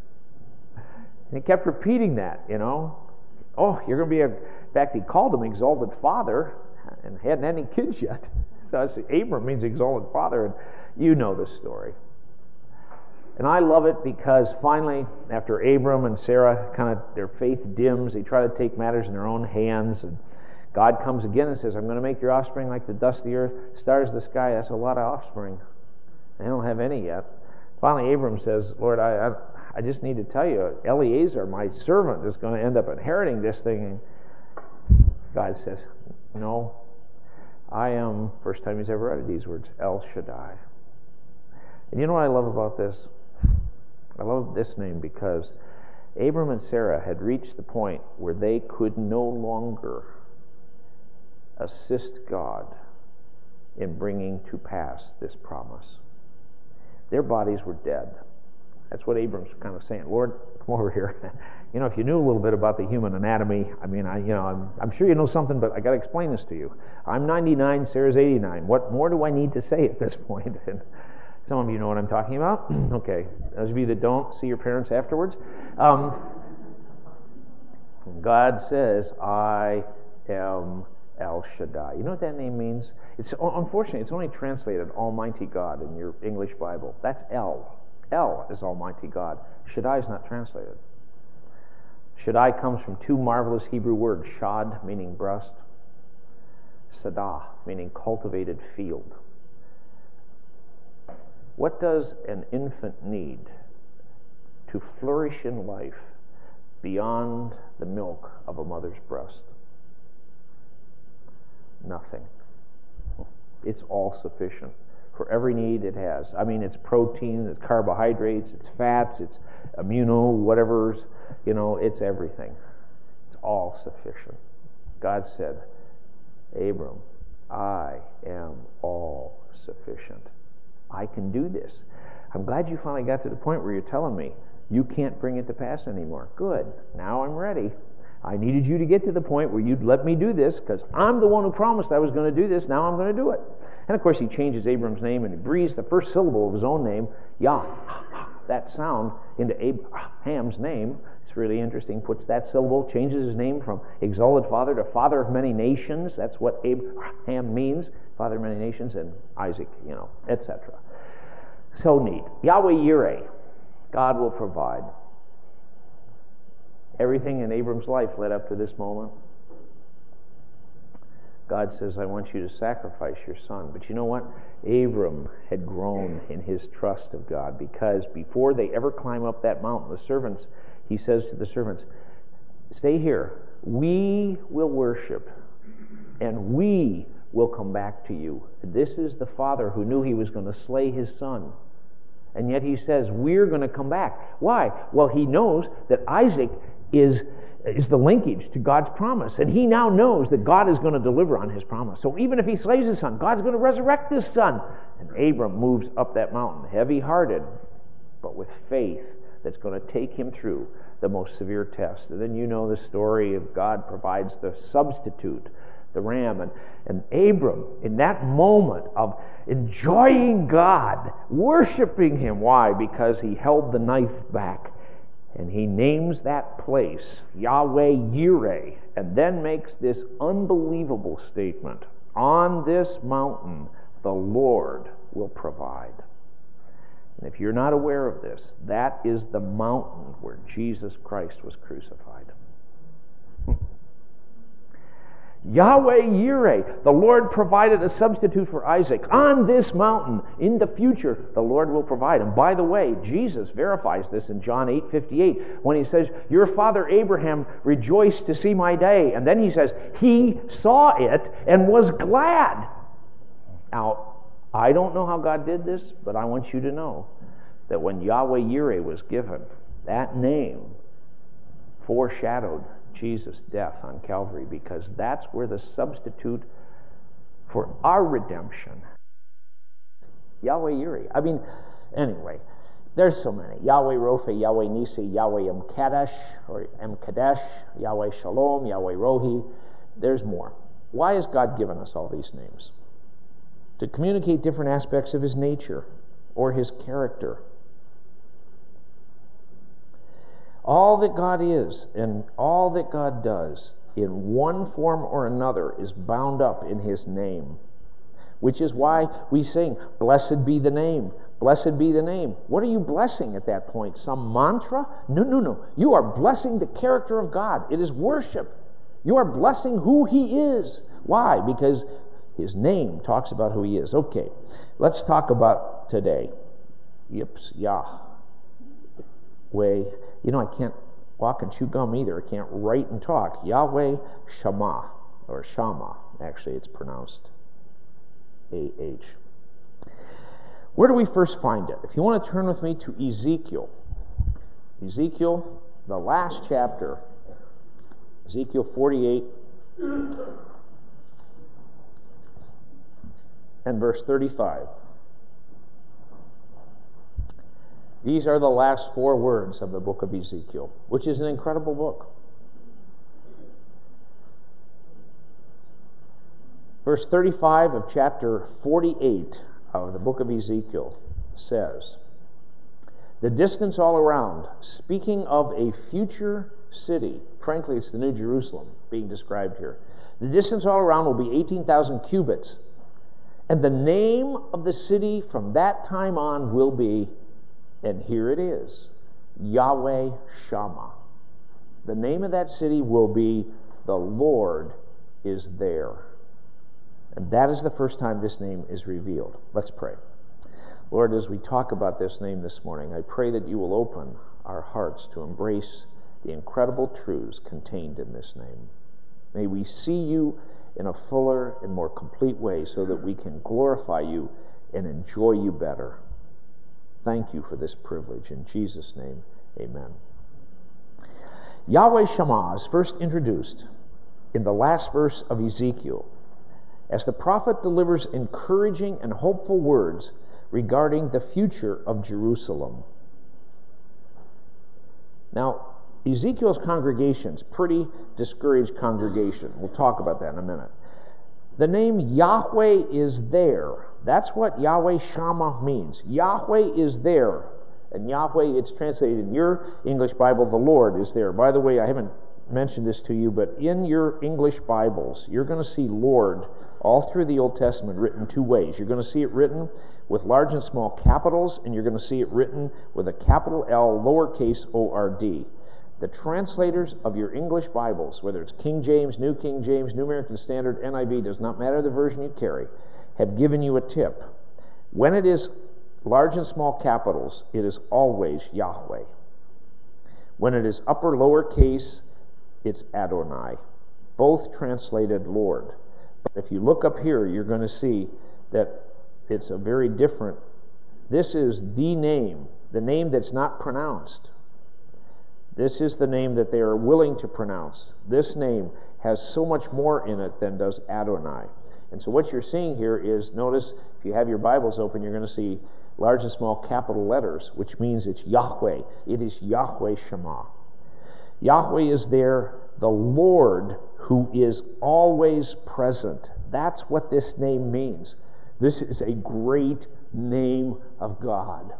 And he kept repeating that, you know. Oh, you're going to be a, in fact, he called him Exalted Father. and hadn't had any kids yet. So I say, Abram means exalted father, and you know the story. And I love it because finally, after Abram and Sarah, kind of their faith dims, they try to take matters in their own hands, and God comes again and says, I'm going to make your offspring like the dust of the earth, stars of the sky. That's a lot of offspring. They don't have any yet. Finally, Abram says, Lord, I, I, I just need to tell you, Eliezer, my servant, is going to end up inheriting this thing. And God says, no, I am, first time he's ever uttered these words, El Shaddai. And you know what I love about this? I love this name because Abram and Sarah had reached the point where they could no longer assist God in bringing to pass this promise. Their bodies were dead. That's what Abram's kind of saying. Lord, come over here. You know, if you knew a little bit about the human anatomy, I mean, I, you know, I'm, I'm sure you know something, but I got to explain this to you. I'm ninety-nine, Sarah's eighty-nine. What more do I need to say at this point? And some of you know what I'm talking about. Okay. Those of you that don't, see your parents afterwards. Um, God says, I am El Shaddai. You know what that name means? It's unfortunately, it's only translated Almighty God in your English Bible. That's El. El is Almighty God. Shaddai is not translated. Shaddai comes from two marvelous Hebrew words, shad, meaning breast, sadah, meaning cultivated field. What does an infant need to flourish in life beyond the milk of a mother's breast? Nothing. It's all sufficient for every need it has. I mean, it's protein, it's carbohydrates, it's fats, it's immuno, whatever's, you know, it's everything. It's all sufficient. God said, Abram, I am all sufficient. I can do this. I'm glad you finally got to the point where you're telling me you can't bring it to pass anymore. Good. Now I'm ready. I needed you to get to the point where you'd let me do this because I'm the one who promised I was going to do this. Now I'm going to do it. And of course, he changes Abram's name and he breathes the first syllable of his own name, Yah, that sound, into Abraham's name. It's really interesting. Puts that syllable, changes his name from exalted father to father of many nations. That's what Abraham means, father of many nations, and Isaac, you know, et cetera. So neat. Yahweh Yireh, God will provide. Everything in Abram's life led up to this moment. God says, I want you to sacrifice your son. But you know what? Abram had grown in his trust of God because before they ever climb up that mountain, the servants, he says to the servants, stay here. We will worship and we will come back to you. This is the father who knew he was going to slay his son. And yet he says, we're going to come back. Why? Well, he knows that Isaac is, is the linkage to God's promise. And he now knows that God is going to deliver on his promise. So even if he slays his son, God's going to resurrect this son. And Abram moves up that mountain, heavy-hearted, but with faith that's going to take him through the most severe test. And then you know the story of God provides the substitute, the ram. And, and Abram, in that moment of enjoying God, worshiping him. Why? Because he held the knife back. And he names that place Yahweh Yireh, and then makes this unbelievable statement. On this mountain, the Lord will provide. And if you're not aware of this, that is the mountain where Jesus Christ was crucified. Yahweh Yireh, the Lord provided a substitute for Isaac. On this mountain, in the future, the Lord will provide. And by the way, Jesus verifies this in John eight fifty-eight when he says, your father Abraham rejoiced to see my day. And then he says, he saw it and was glad. Now, I don't know how God did this, but I want you to know that when Yahweh Yireh was given, that name foreshadowed Jesus' death on Calvary, because that's where the substitute for our redemption. Yahweh Yireh. I mean, anyway, there's so many. Yahweh Rophe, Yahweh Nisi, Yahweh Mkadesh, or Mkadesh, Yahweh Shalom, Yahweh Rohi. There's more. Why has God given us all these names? To communicate different aspects of his nature or his character. All that God is and all that God does in one form or another is bound up in his name, which is why we sing, blessed be the name, blessed be the name. What are you blessing at that point? Some mantra? No, no, no. You are blessing the character of God. It is worship. You are blessing who he is. Why? Because his name talks about who he is. Okay, let's talk about today. Yips, Yah. Way. You know, I can't walk and chew gum either. I can't write and talk. Yahweh Shammah, or Shammah, actually it's pronounced A H. Where do we first find it? If you want to turn with me to Ezekiel. Ezekiel, the last chapter. Ezekiel forty-eight and verse thirty-five. These are the last four words of the book of Ezekiel, which is an incredible book. Verse thirty-five of chapter forty-eight of the book of Ezekiel says, the distance all around, speaking of a future city, frankly it's the New Jerusalem being described here, the distance all around will be eighteen thousand cubits, and the name of the city from that time on will be, and here it is, Yahweh Shammah. The name of that city will be, the Lord is there. And that is the first time this name is revealed. Let's pray. Lord, as we talk about this name this morning, I pray that you will open our hearts to embrace the incredible truths contained in this name. May we see you in a fuller and more complete way so that we can glorify you and enjoy you better. Thank you for this privilege. In Jesus' name, amen. Yahweh Shammah is first introduced in the last verse of Ezekiel as the prophet delivers encouraging and hopeful words regarding the future of Jerusalem. Now, Ezekiel's congregation is a pretty discouraged congregation. We'll talk about that in a minute. The name Yahweh is there. That's what Yahweh Shammah means. Yahweh is there. And Yahweh, it's translated in your English Bible, the Lord is there. By the way, I haven't mentioned this to you, but in your English Bibles, you're going to see Lord all through the Old Testament written two ways. You're going to see it written with large and small capitals, and you're going to see it written with a capital L, lowercase O R D. The translators of your English Bibles, whether it's King James, New King James, New American Standard, N I V, does not matter the version you carry, have given you a tip. When it is large and small capitals, it is always Yahweh. When it is upper lowercase, it's Adonai. Both translated Lord. But if you look up here, you're going to see that it's a very different. This is the name, the name that's not pronounced. This is the name that they are willing to pronounce. This name has so much more in it than does Adonai. And so what you're seeing here is, notice, if you have your Bibles open, you're going to see large and small capital letters, which means it's Yahweh. It is Yahweh Shammah. Yahweh is there, the Lord who is always present. That's what this name means. This is a great name of God.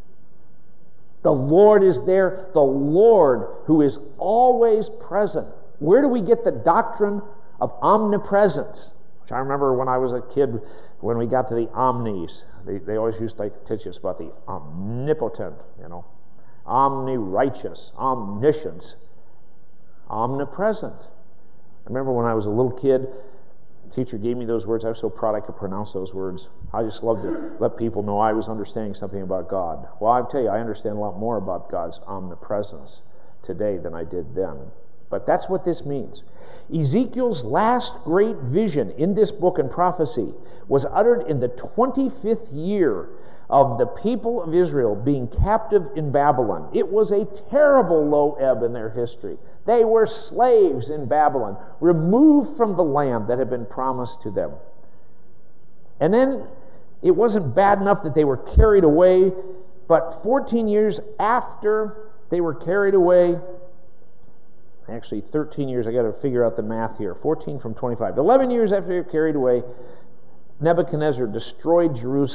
The Lord is there, the Lord who is always present. Where do we get the doctrine of omnipresence? Which I remember when I was a kid, when we got to the omnis, they, they always used to like teach us about the omnipotent, you know, omni-righteous, omniscience, omnipresent. I remember when I was a little kid, the teacher gave me those words. I was so proud I could pronounce those words. I just loved to let people know I was understanding something about God. Well, I tell you, I understand a lot more about God's omnipresence today than I did then. But that's what this means. Ezekiel's last great vision in this book and prophecy was uttered in the twenty-fifth year of the people of Israel being captive in Babylon. It was a terrible low ebb in their history. They were slaves in Babylon, removed from the land that had been promised to them. And then it wasn't bad enough that they were carried away, but fourteen years after they were carried away, actually thirteen years, I got to figure out the math here, fourteen from twenty-five. eleven years after they were carried away, Nebuchadnezzar destroyed Jerusalem.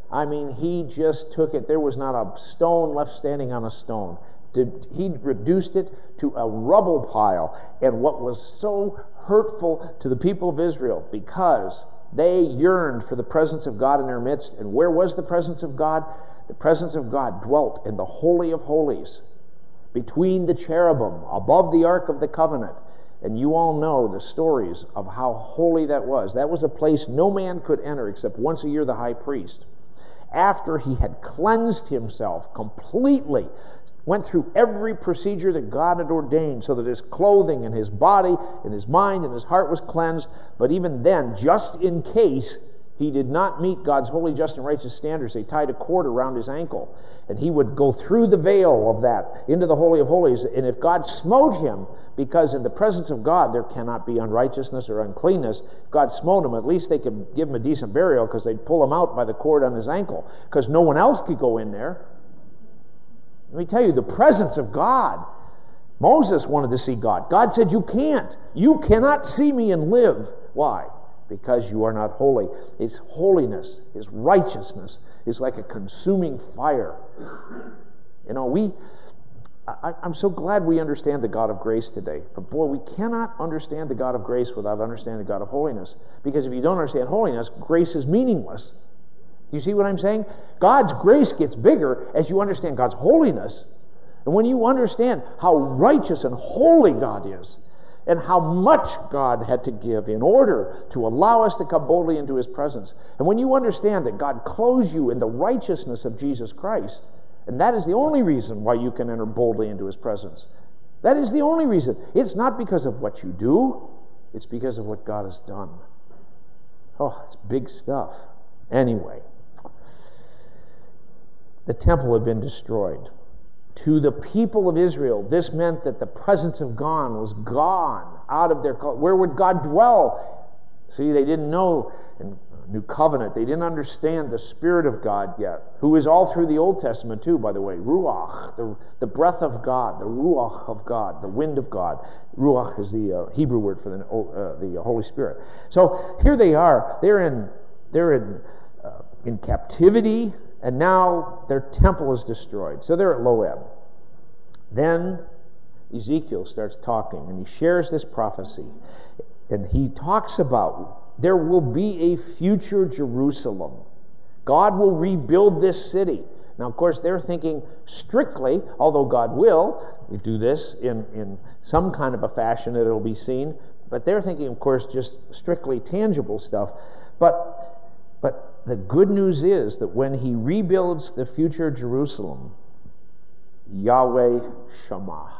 I mean, he just took it. There was not a stone left standing on a stone. He reduced it to a rubble pile. And what was so hurtful to the people of Israel, because they yearned for the presence of God in their midst. And where was the presence of God? The presence of God dwelt in the Holy of Holies, between the cherubim, above the Ark of the Covenant. And you all know the stories of how holy that was. That was a place no man could enter except once a year the high priest. After he had cleansed himself completely, went through every procedure that God had ordained so that his clothing and his body and his mind and his heart was cleansed. But even then, just in case he did not meet God's holy, just, and righteous standards, they tied a cord around his ankle. And he would go through the veil of that into the Holy of Holies. And if God smote him, because in the presence of God there cannot be unrighteousness or uncleanness, God smote him, at least they could give him a decent burial, because they'd pull him out by the cord on his ankle, because no one else could go in there. Let me tell you, the presence of God. Moses wanted to see God. God said, you can't. You cannot see me and live. Why? Because you are not holy. His holiness, his righteousness is like a consuming fire. You know, we, I, I'm so glad we understand the God of grace today. But boy, we cannot understand the God of grace without understanding the God of holiness. Because if you don't understand holiness, grace is meaningless. Do you see what I'm saying? God's grace gets bigger as you understand God's holiness. And when you understand how righteous and holy God is, and how much God had to give in order to allow us to come boldly into his presence. And when you understand that God clothes you in the righteousness of Jesus Christ, and that is the only reason why you can enter boldly into his presence. That is the only reason. It's not because of what you do, it's because of what God has done. Oh, it's big stuff. Anyway, the temple had been destroyed. To the people of Israel, this meant that the presence of God was gone out of their culture. Where would God dwell? See, they didn't know in New Covenant. They didn't understand the Spirit of God yet, who is all through the Old Testament too, by the way. Ruach, the, the breath of God, the Ruach of God, the wind of God. Ruach is the uh, Hebrew word for the, uh, the Holy Spirit. So here they are. They're in, they're in, uh, in captivity. And now their temple is destroyed. So they're at Loeb. Then Ezekiel starts talking, and he shares this prophecy. And he talks about there will be a future Jerusalem. God will rebuild this city. Now, of course, they're thinking strictly, although God will do this in, in some kind of a fashion that it'll be seen, but they're thinking, of course, just strictly tangible stuff. But, but the good news is that when he rebuilds the future Jerusalem, Yahweh Shammah,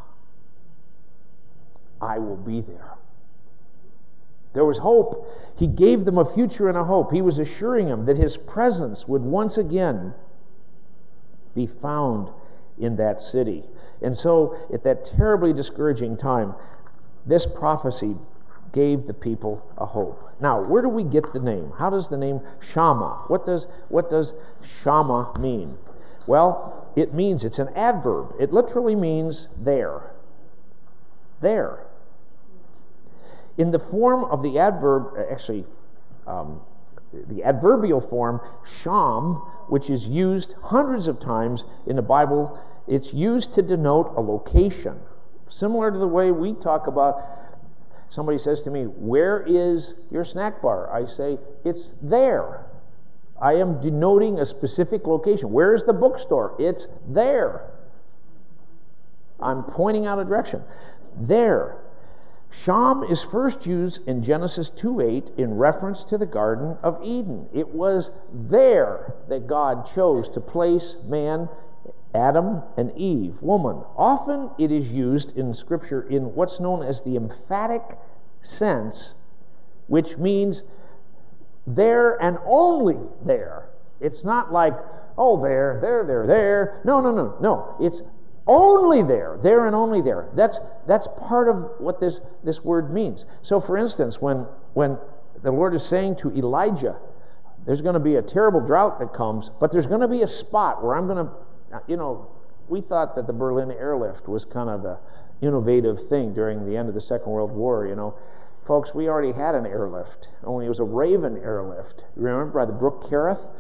I will be there. There was hope. He gave them a future and a hope. He was assuring them that his presence would once again be found in that city. And so, at that terribly discouraging time, this prophecy gave the people a hope. Now, where do we get the name? How does the name Shammah? What does what does Shammah mean? Well, it means, it's an adverb. It literally means there. There. In the form of the adverb, actually, um, the adverbial form, sham, which is used hundreds of times in the Bible, it's used to denote a location. Similar to the way we talk about, somebody says to me, where is your snack bar? I say, it's there. I am denoting a specific location. Where is the bookstore? It's there. I'm pointing out a direction. There. Sham is first used in Genesis two eight in reference to the Garden of Eden. It was there that God chose to place man, Adam and Eve, woman. Often it is used in Scripture in what's known as the emphatic sense, which means there and only there. It's not like, oh, there, there, there, there. No, no, no, no. It's only there, there and only there. That's that's part of what this, this word means. So, for instance, when when the Lord is saying to Elijah, there's going to be a terrible drought that comes, but there's going to be a spot where I'm going to, you know, we thought that the Berlin airlift was kind of the innovative thing during the end of the Second World War, you know. Folks, we already had an airlift, only it was a Raven airlift. You remember by the Brook Kerith?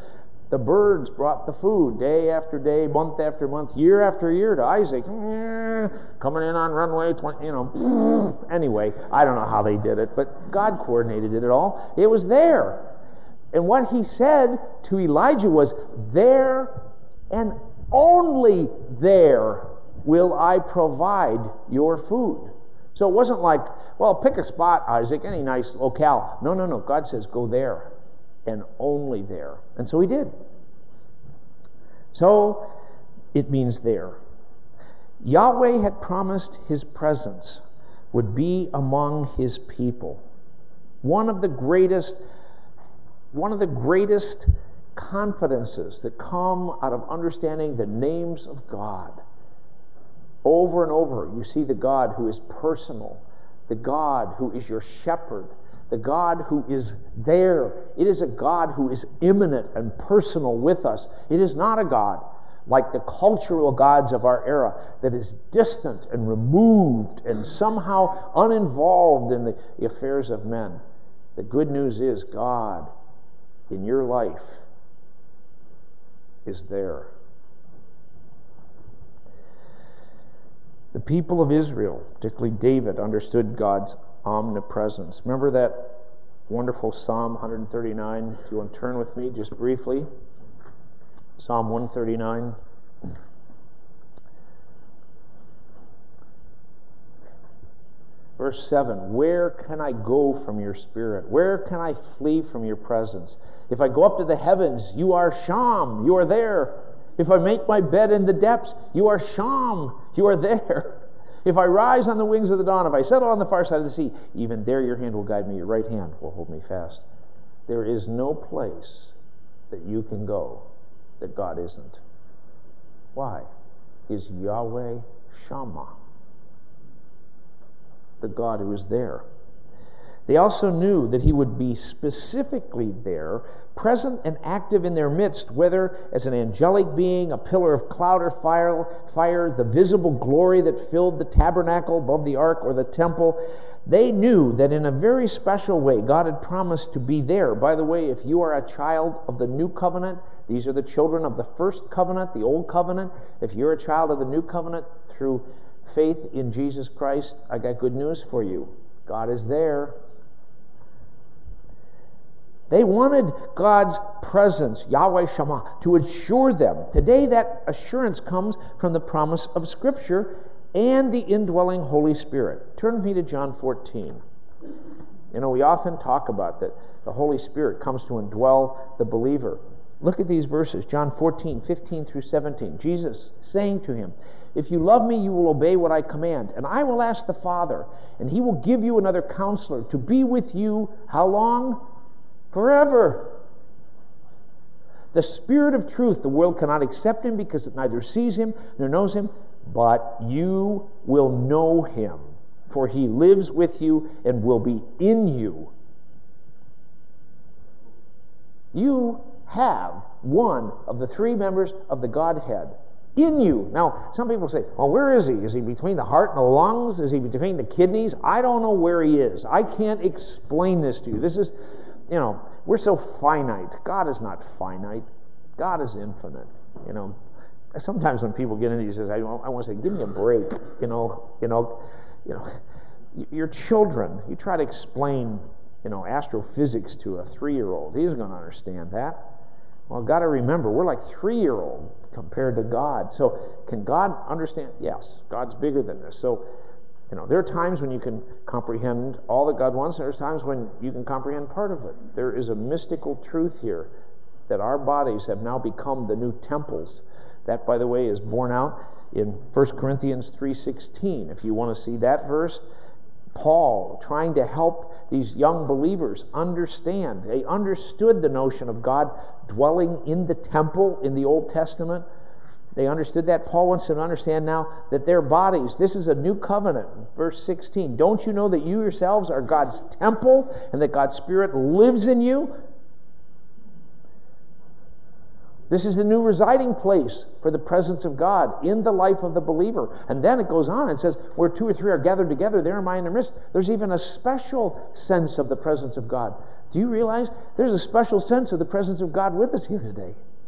The birds brought the food day after day, month after month, year after year to Isaac. Coming in on runway twenty, you know. Anyway, I don't know how they did it, but God coordinated it all. It was there. And what he said to Elijah was, there and only there will I provide your food. So it wasn't like, well, pick a spot, Isaac, any nice locale. No, no, no. God says, go there. And only there. And so he did. So it means there. Yahweh had promised his presence would be among his people. One of the greatest, one of the greatest confidences that come out of understanding the names of God. Over and over, you see the God who is personal, the God who is your shepherd, the God who is there. It is a God who is immanent and personal with us. It is not a God like the cultural gods of our era that is distant and removed and somehow uninvolved in the affairs of men. The good news is God in your life is there. The people of Israel, particularly David, understood God's omnipresence. Remember that wonderful Psalm one thirty-nine? If you want to turn with me just briefly. Psalm one thirty-nine. Verse seven, where can I go from your spirit? Where can I flee from your presence? If I go up to the heavens, you are Sham, you are there. If I make my bed in the depths, you are Sham, you are there. If I rise on the wings of the dawn, if I settle on the far side of the sea, even there your hand will guide me, your right hand will hold me fast. There is no place that you can go that God isn't. Why? Is Yahweh Shammah, the God who is there. They also knew that he would be specifically there, present and active in their midst, whether as an angelic being, a pillar of cloud or fire, fire, the visible glory that filled the tabernacle above the ark or the temple. They knew that in a very special way God had promised to be there. By the way, if you are a child of the new covenant, these are the children of the first covenant, the old covenant. If you're a child of the new covenant through faith in Jesus Christ, I got good news for you. God is there. They wanted God's presence, Yahweh Shammah, to assure them. Today that assurance comes from the promise of Scripture and the indwelling Holy Spirit. Turn with me to John fourteen. You know, we often talk about that the Holy Spirit comes to indwell the believer. Look at these verses, John fourteen, fifteen through seventeen. Jesus saying to him, if you love me, you will obey what I command. And I will ask the Father, and he will give you another counselor to be with you, how long? Forever. The Spirit of truth, the world cannot accept him because it neither sees him nor knows him, but you will know him, for he lives with you and will be in you. You have one of the three members of the Godhead in you. Now, some people say, well, where is he? Is he between the heart and the lungs? Is he between the kidneys? I don't know where he is. I can't explain this to you. This is, you know, we're so finite. God is not finite. God is infinite. You know, sometimes when people get into these, I, I want to say, give me a break. You know, you know, you know, your children. You try to explain, you know, astrophysics to a three-year-old. He isn't going to understand that. Well, got to remember, we're like three-year-old compared to God. So, can God understand? Yes, God's bigger than this. So, you know, there are times when you can comprehend all that God wants, and there are times when you can comprehend part of it. There is a mystical truth here that our bodies have now become the new temples. That, by the way, is borne out in First Corinthians three sixteen. If you want to see that verse, Paul trying to help these young believers understand. They understood the notion of God dwelling in the temple in the Old Testament. They understood that. Paul wants them to understand now that their bodies, this is a new covenant. Verse sixteen, don't you know that you yourselves are God's temple and that God's Spirit lives in you? This is the new residing place for the presence of God in the life of the believer. And then it goes on and says, where two or three are gathered together, there am I in their midst. There's even a special sense of the presence of God. Do you realize there's a special sense of the presence of God with us here today?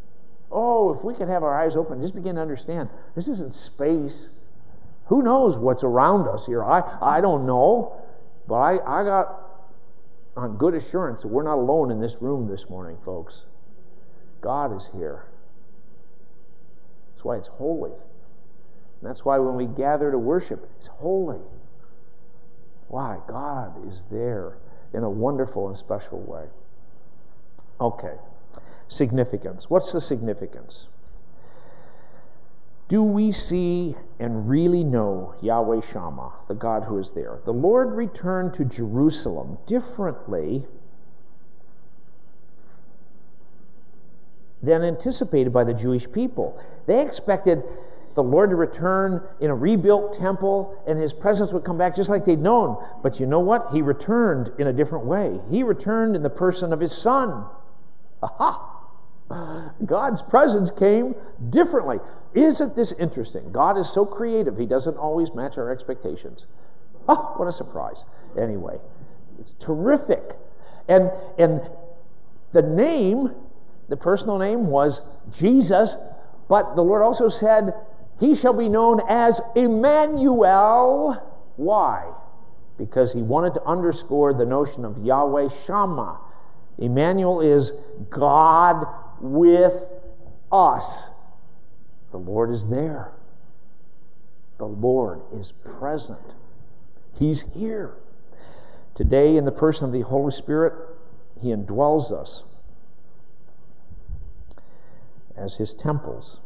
Oh, if we could have our eyes open, just begin to understand, this isn't space. Who knows what's around us here? I, I don't know, but I, I got on good assurance that we're not alone in this room this morning, folks. God is here. That's why it's holy. And that's why when we gather to worship, it's holy. Why? God is there in a wonderful and special way. Okay. Significance. What's the significance? Do we see and really know Yahweh Shammah, the God who is there? The Lord returned to Jerusalem differently than anticipated by the Jewish people. They expected the Lord to return in a rebuilt temple and His presence would come back just like they'd known. But you know what? He returned in a different way. He returned in the person of His Son. Aha! God's presence came differently. Isn't this interesting? God is so creative, He doesn't always match our expectations. Oh, what a surprise. Anyway, it's terrific. And, and the name, the personal name was Jesus, but the Lord also said, He shall be known as Emmanuel. Why? Because He wanted to underscore the notion of Yahweh Shammah. Emmanuel is God with us. The Lord is there. The Lord is present. He's here. Today, in the person of the Holy Spirit, He indwells us as His temples.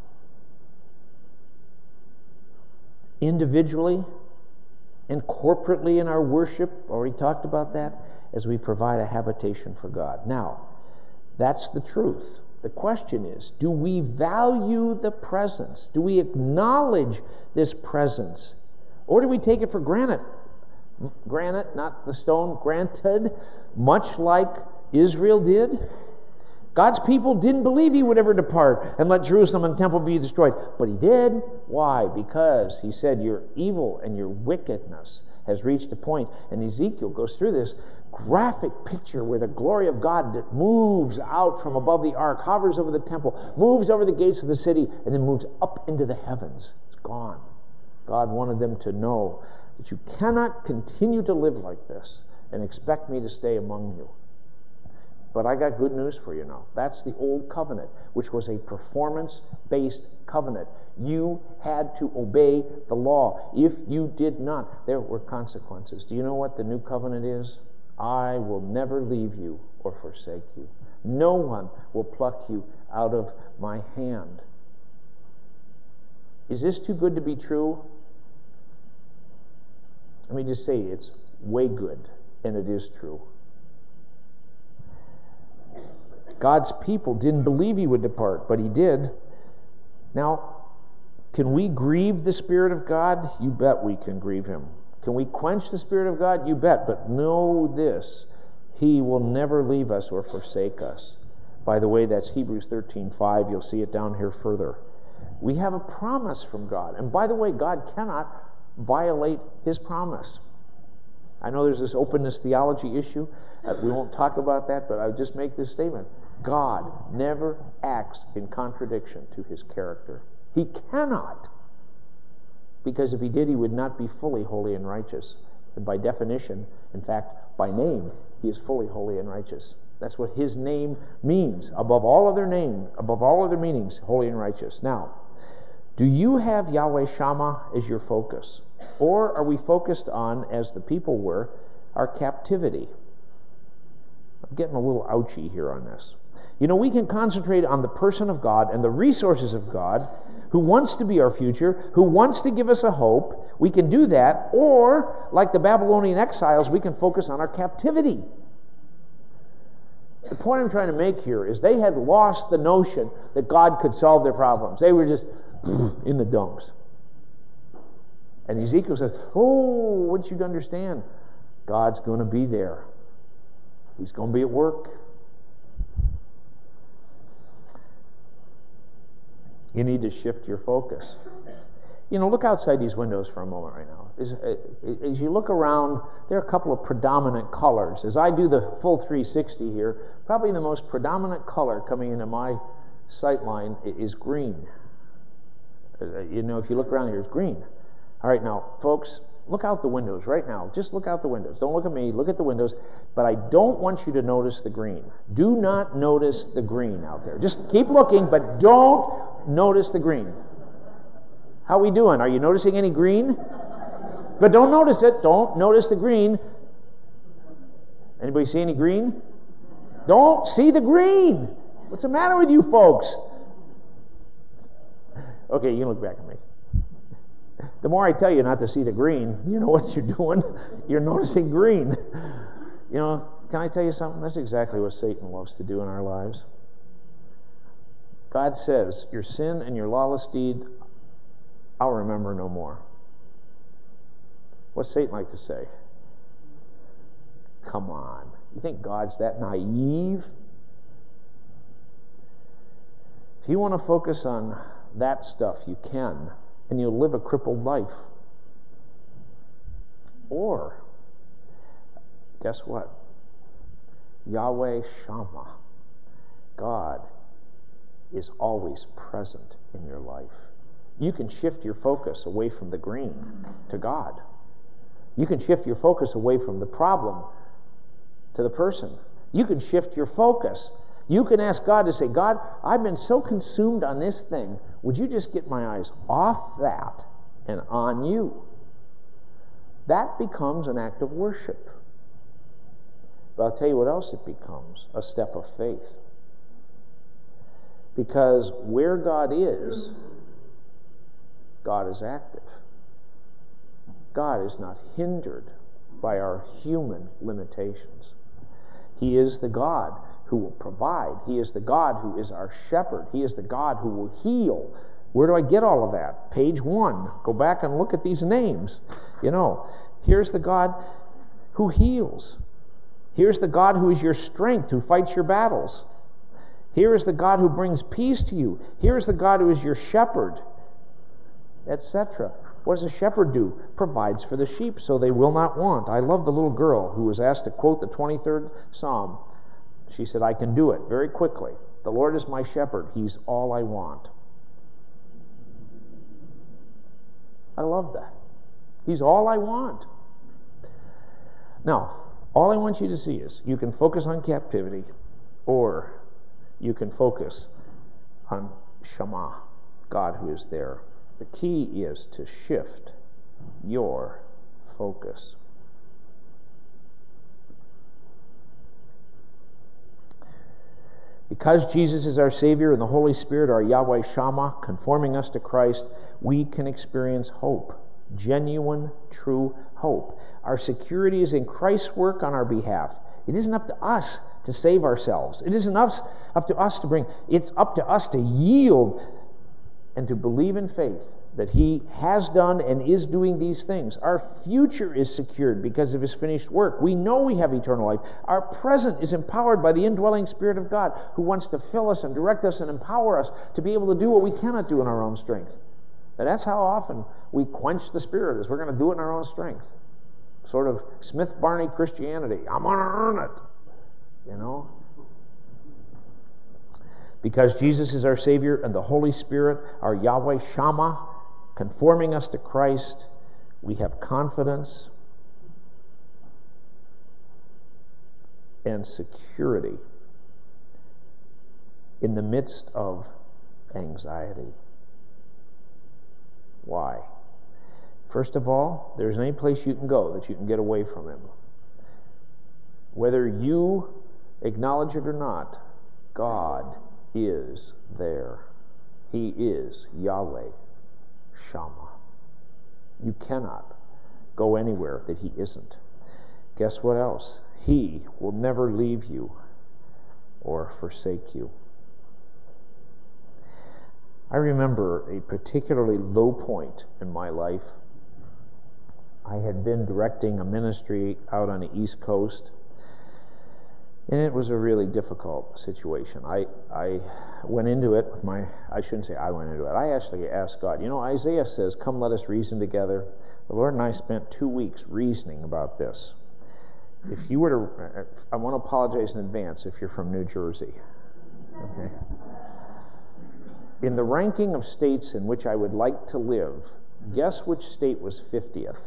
Individually and corporately in our worship, already talked about that, as we provide a habitation for God. Now, that's the truth. The question is, do we value the presence? Do we acknowledge this presence? Or do we take it for granted? Granted, not the stone, granted, much like Israel did. God's people didn't believe He would ever depart and let Jerusalem and the temple be destroyed. But He did. Why? Because He said, your evil and your wickedness has reached a point. And Ezekiel goes through this graphic picture where the glory of God that moves out from above the ark, hovers over the temple, moves over the gates of the city, and then moves up into the heavens. It's gone. God wanted them to know that you cannot continue to live like this and expect me to stay among you. But I got good news for you now. That's the old covenant, which was a performance-based covenant. You had to obey the law. If you did not, there were consequences. Do you know what the new covenant is? I will never leave you or forsake you. No one will pluck you out of my hand. Is this too good to be true? Let me just say it's way good, and it is true. God's people didn't believe He would depart, but He did. Now, can we grieve the Spirit of God? You bet we can grieve Him. Can we quench the Spirit of God? You bet. But know this, He will never leave us or forsake us. By the way, that's Hebrews thirteen five. You'll see it down here further. We have a promise from God. And by the way, God cannot violate His promise. I know there's this openness theology issue. Uh, we won't talk about that, but I'll just make this statement. God never acts in contradiction to His character. He cannot. Because if He did, He would not be fully holy and righteous. And by definition, in fact, by name, He is fully holy and righteous. That's what His name means. Above all other names, above all other meanings, holy and righteous. Now, do you have Yahweh Shammah as your focus? Or are we focused on, as the people were, our captivity? I'm getting a little ouchy here on this. You know, we can concentrate on the person of God and the resources of God, who wants to be our future, who wants to give us a hope. We can do that. Or, like the Babylonian exiles, we can focus on our captivity. The point I'm trying to make here is they had lost the notion that God could solve their problems. They were just in the dumps. And Ezekiel says, oh, what you understand? God's going to be there. He's going to be at work. You need to shift your focus. You know, look outside these windows for a moment right now. As, as you look around, there are a couple of predominant colors. As I do the full three sixty here, probably the most predominant color coming into my sight line is green. You know, if you look around here, it's green. All right, now, folks, look out the windows right now. Just look out the windows. Don't look at me. Look at the windows. But I don't want you to notice the green. Do not notice the green out there. Just keep looking, but don't notice the green. How are we doing? Are you noticing any green? But don't notice it. Don't notice the green. Anybody see any green? Don't see the green. What's the matter with you folks? Okay, you can look back at me. The more I tell you not to see the green, you know what you're doing? You're noticing green. You know, can I tell you something? That's exactly what Satan loves to do in our lives. God says, your sin and your lawless deed, I'll remember no more. What's Satan like to say? Come on. You think God's that naive? If you want to focus on that stuff, you can, and you'll live a crippled life. Or, guess what? Yahweh Shammah, God, is always present in your life. You can shift your focus away from the green to God. You can shift your focus away from the problem to the person. You can shift your focus. You can ask God to say, God, I've been so consumed on this thing. Would you just get my eyes off that and on you? That becomes an act of worship. But I'll tell you what else it becomes, a step of faith. Because where God is, God is active. God is not hindered by our human limitations. He is the God who will provide. He is the God who is our shepherd. He is the God who will heal. Where do I get all of that? Page one. Go back and look at these names. You know, here's the God who heals. Here's the God who is your strength, who fights your battles. Here is the God who brings peace to you. Here is the God who is your shepherd, et cetera. What does a shepherd do? Provides for the sheep so they will not want. I love the little girl who was asked to quote the twenty-third Psalm. She said, I can do it very quickly. The Lord is my shepherd. He's all I want. I love that. He's all I want. Now, all I want you to see is you can focus on captivity or you can focus on Shammah, God who is there. The key is to shift your focus. Because Jesus is our Savior and the Holy Spirit, our Yahweh Shammah, conforming us to Christ, we can experience hope. Genuine, true hope. Our security is in Christ's work on our behalf. It isn't up to us to save ourselves. It isn't us, up to us to bring. It's up to us to yield and to believe in faith that He has done and is doing these things. Our future is secured because of His finished work. We know we have eternal life. Our present is empowered by the indwelling Spirit of God who wants to fill us and direct us and empower us to be able to do what we cannot do in our own strength. And that's how often we quench the Spirit, is we're going to do it in our own strength. Sort of Smith Barney Christianity. I'm going to earn it. You know? Because Jesus is our Savior and the Holy Spirit, our Yahweh Shammah, conforming us to Christ, we have confidence and security in the midst of anxiety. Why? First of all, there's any place you can go that you can get away from Him. Whether you acknowledge it or not, God is there. He is Yahweh Shammah. You cannot go anywhere that He isn't. Guess what else? He will never leave you or forsake you. I remember a particularly low point in my life. I had been directing a ministry out on the East Coast, and it was a really difficult situation. I I went into it with my, I shouldn't say I went into it, I actually asked God, you know, Isaiah says, come let us reason together. The Lord and I spent two weeks reasoning about this. If you were to, I want to apologize in advance if you're from New Jersey. Okay. in the ranking of states in which I would like to live, guess which state was fiftieth?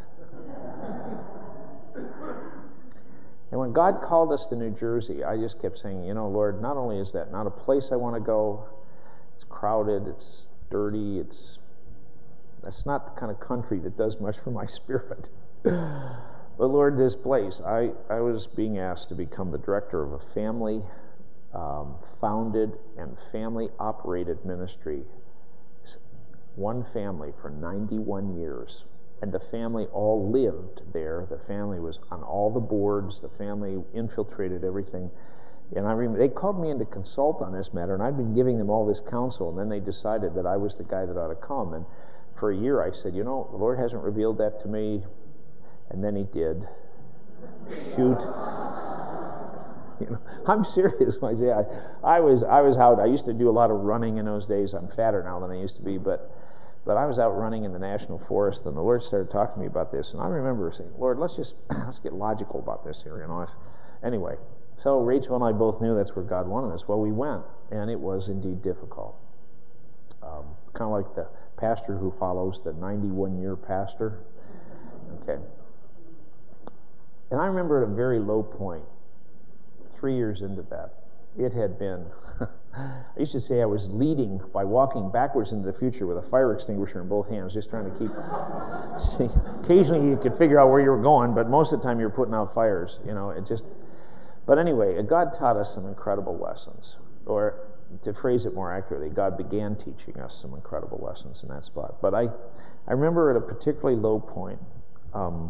And when God called us to New Jersey, I just kept saying, you know, Lord, not only is that not a place I want to go, it's crowded, it's dirty, it's that's not the kind of country that does much for my spirit. But Lord, this place, I, I was being asked to become the director of a family um, founded and family operated ministry. One family for ninety-one years. And the family all lived there. The family was on all the boards. The family infiltrated everything. And I remember they called me in to consult on this matter, and I'd been giving them all this counsel, and then they decided that I was the guy that ought to come. And for a year I said, you know, the Lord hasn't revealed that to me. And then he did. Shoot. You know, I'm serious when I say I, I was I was out. I used to do a lot of running in those days. I'm fatter now than I used to be, but but I was out running in the national forest, and the Lord started talking to me about this. And I remember saying, Lord, let's just let's get logical about this here, you know. Anyway, so Rachel and I both knew that's where God wanted us. Well, we went, and it was indeed difficult. Um, kind of like the pastor who follows, the ninety-one-year pastor. Okay. And I remember at a very low point, three years into that, it had been, I used to say I was leading by walking backwards into the future with a fire extinguisher in both hands, just trying to keep, see, occasionally you could figure out where you were going, but most of the time you were putting out fires, you know, it just, but anyway, God taught us some incredible lessons, or to phrase it more accurately, God began teaching us some incredible lessons in that spot. But I, I remember at a particularly low point, um,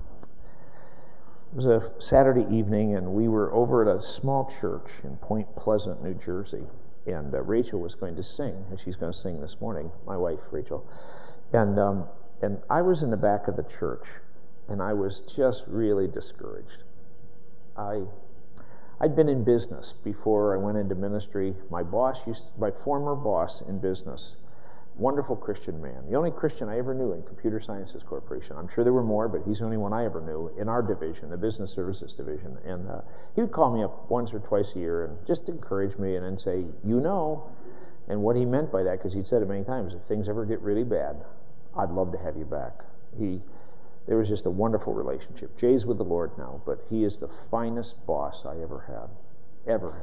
it was a Saturday evening, and we were over at a small church in Point Pleasant, New Jersey, and uh, Rachel was going to sing, and she's going to sing this morning, my wife, Rachel, and um, and I was in the back of the church, and I was just really discouraged. I, I'd been in business before I went into ministry. My boss used, to, my former boss in business, wonderful Christian man. The only Christian I ever knew in Computer Sciences Corporation. I'm sure there were more, but he's the only one I ever knew in our division, the Business Services Division. And uh, he would call me up once or twice a year and just encourage me and then say, you know, and what he meant by that, because he'd said it many times, if things ever get really bad, I'd love to have you back. He, there was just a wonderful relationship. Jay's with the Lord now, but he is the finest boss I ever had, ever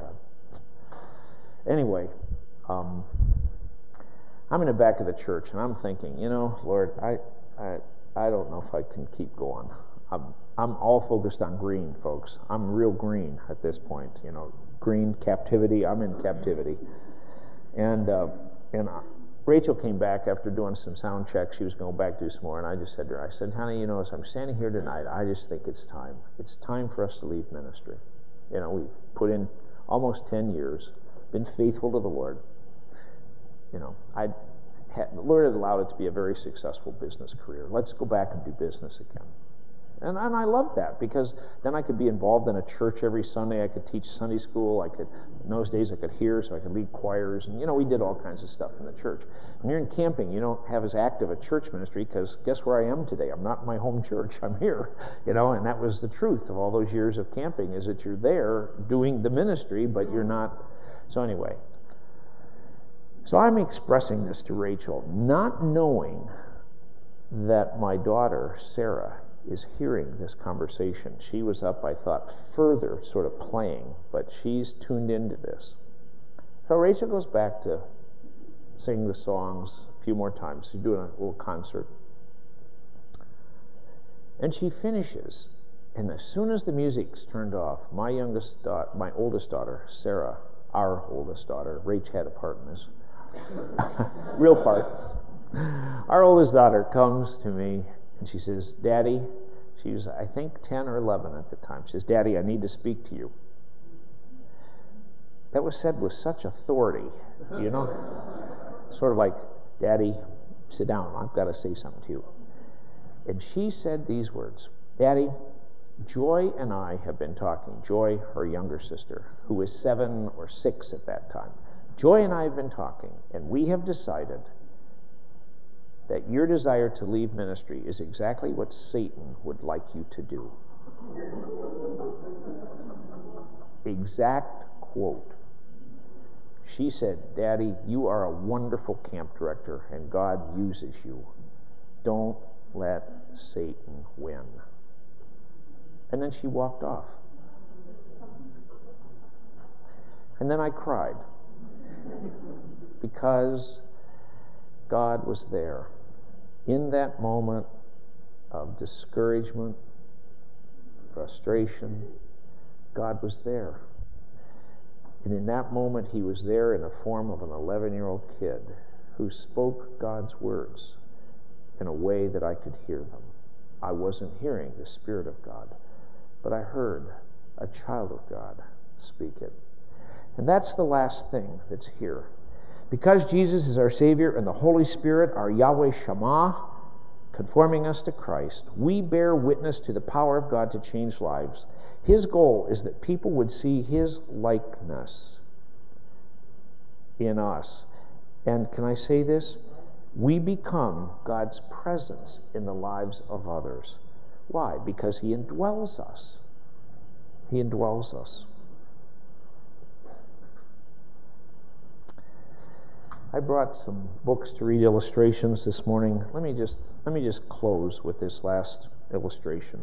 had. Anyway, um, I'm in the back of the church, and I'm thinking, you know, Lord, I, I, I don't know if I can keep going. I'm, I'm all focused on green, folks. I'm real green at this point. You know, green captivity. I'm in captivity. And uh, and Rachel came back after doing some sound checks. She was going to go back to do some more, and I just said to her, I said, honey, you know, as I'm standing here tonight, I just think it's time. It's time for us to leave ministry. You know, we've put in almost ten years, been faithful to the Lord. You know, I had, the Lord had allowed it to be a very successful business career. Let's go back and do business again. And, and I loved that, because then I could be involved in a church every Sunday. I could teach Sunday school. I could, in those days, I could hear, so I could lead choirs. And, you know, we did all kinds of stuff in the church. When you're in camping, you don't have as active a church ministry, because guess where I am today? I'm not in my home church. I'm here, you know, and that was the truth of all those years of camping, is that you're there doing the ministry, but you're not. So anyway, so I'm expressing this to Rachel, not knowing that my daughter, Sarah, is hearing this conversation. She was up, I thought, further sort of playing, but she's tuned into this. So Rachel goes back to sing the songs a few more times. She's doing a little concert. And she finishes, and as soon as the music's turned off, my youngest daughter, my oldest daughter, Sarah, our oldest daughter, Rach had a part in this, real part. Our oldest daughter comes to me and she says, Daddy, she was, I think, ten or eleven at the time. She says, Daddy, I need to speak to you. That was said with such authority, you know, sort of like, Daddy, sit down. I've got to say something to you. And she said these words, Daddy, Joy and I have been talking. Joy, her younger sister, who was seven or six at that time. Joy and I have been talking, and we have decided that your desire to leave ministry is exactly what Satan would like you to do. Exact quote. She said, "Daddy, you are a wonderful camp director, and God uses you. Don't let Satan win." And then she walked off. And then I cried because God was there. In that moment of discouragement, frustration, God was there. And in that moment, he was there in the form of an eleven-year-old kid who spoke God's words in a way that I could hear them. I wasn't hearing the Spirit of God, but I heard a child of God speak it. And that's the last thing that's here. Because Jesus is our Savior and the Holy Spirit, our Yahweh Shammah, conforming us to Christ, we bear witness to the power of God to change lives. His goal is that people would see His likeness in us. And can I say this? We become God's presence in the lives of others. Why? Because He indwells us. He indwells us. I brought some books to read illustrations this morning. Let me just let me just close with this last illustration.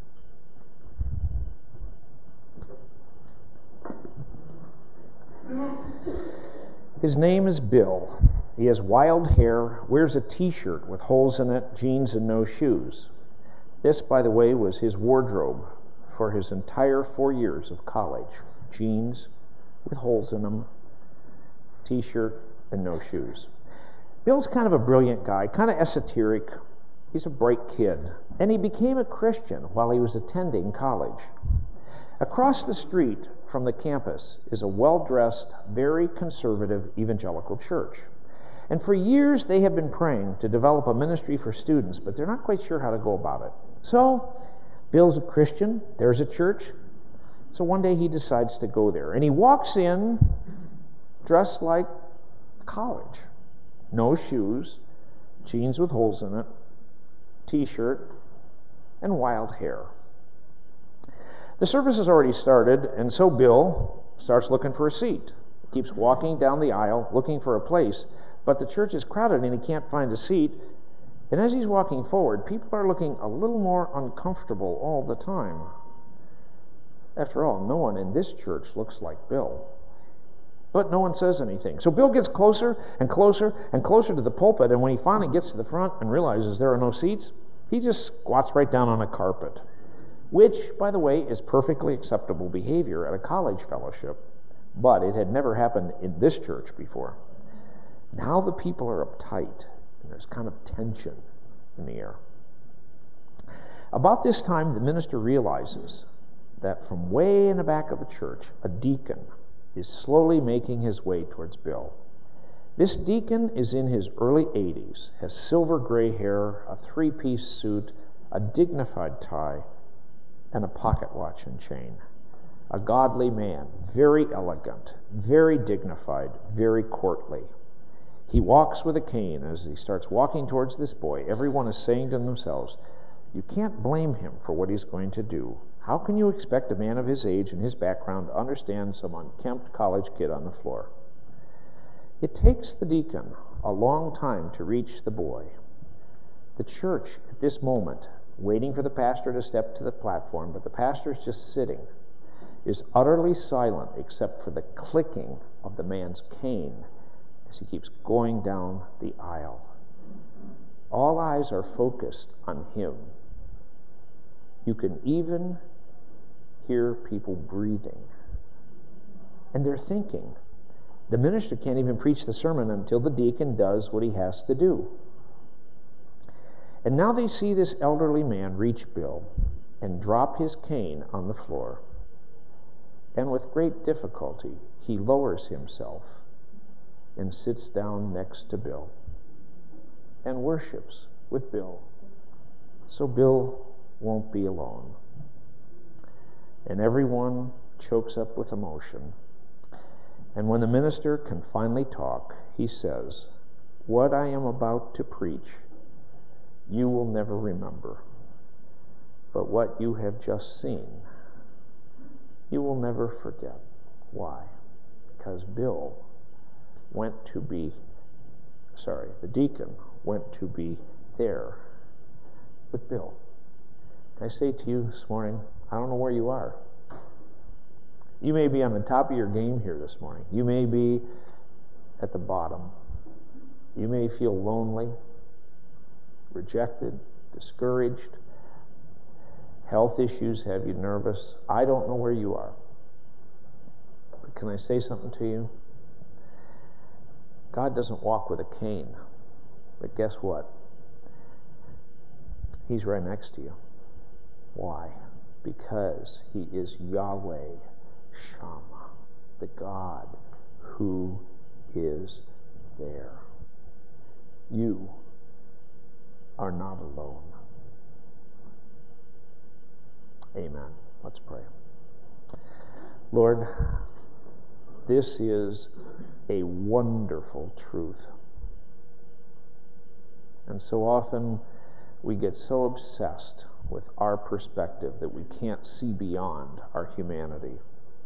His name is Bill. He has wild hair, wears a t-shirt with holes in it, jeans and no shoes. This, by the way, was his wardrobe for his entire four years of college. Jeans with holes in them, t-shirt, and no shoes. Bill's kind of a brilliant guy, kind of esoteric. He's a bright kid. And he became a Christian while he was attending college. Across the street from the campus is a well-dressed, very conservative evangelical church. And for years they have been praying to develop a ministry for students, but they're not quite sure how to go about it. So, Bill's a Christian. There's a church. So one day he decides to go there. And he walks in dressed like college. No shoes, jeans with holes in it, t-shirt, and wild hair. The service has already started, and so Bill starts looking for a seat. He keeps walking down the aisle looking for a place, but the church is crowded and he can't find a seat. And as he's walking forward, people are looking a little more uncomfortable all the time. After all, no one in this church looks like Bill. But no one says anything. So Bill gets closer and closer and closer to the pulpit, and when he finally gets to the front and realizes there are no seats, he just squats right down on a carpet, which, by the way, is perfectly acceptable behavior at a college fellowship, but it had never happened in this church before. Now the people are uptight, and there's kind of tension in the air. About this time, the minister realizes that from way in the back of the church, a deacon is slowly making his way towards Bill. This deacon is in his early eighties, has silver gray hair, a three-piece suit, a dignified tie, and a pocket watch and chain. A godly man, very elegant, very dignified, very courtly. He walks with a cane. As he starts walking towards this boy, everyone is saying to themselves, "You can't blame him for what he's going to do. How can you expect a man of his age and his background to understand some unkempt college kid on the floor?" It takes the deacon a long time to reach the boy. The church, at this moment, waiting for the pastor to step to the platform, but the pastor's just sitting, is utterly silent except for the clicking of the man's cane as he keeps going down the aisle. All eyes are focused on him. You can even hear people breathing. And they're thinking, the minister can't even preach the sermon until the deacon does what he has to do. And now they see this elderly man reach Bill and drop his cane on the floor. And with great difficulty, he lowers himself and sits down next to Bill and worships with Bill, so Bill won't be alone. And everyone chokes up with emotion. And when the minister can finally talk, he says, "What I am about to preach, you will never remember. But what you have just seen, you will never forget." Why? Because Bill went to be, sorry, the deacon went to be there with Bill. Can I say to you this morning, I don't know where you are. You may be on the top of your game here this morning. You may be at the bottom. You may feel lonely, rejected, discouraged. Health issues have you nervous. I don't know where you are. But can I say something to you? God doesn't walk with a cane. But guess what? He's right next to you. Why? Because he is Yahweh Shammah, the God who is there. You are not alone. Amen. Let's pray. Lord, this is a wonderful truth. And so often we get so obsessed with our perspective that we can't see beyond our humanity.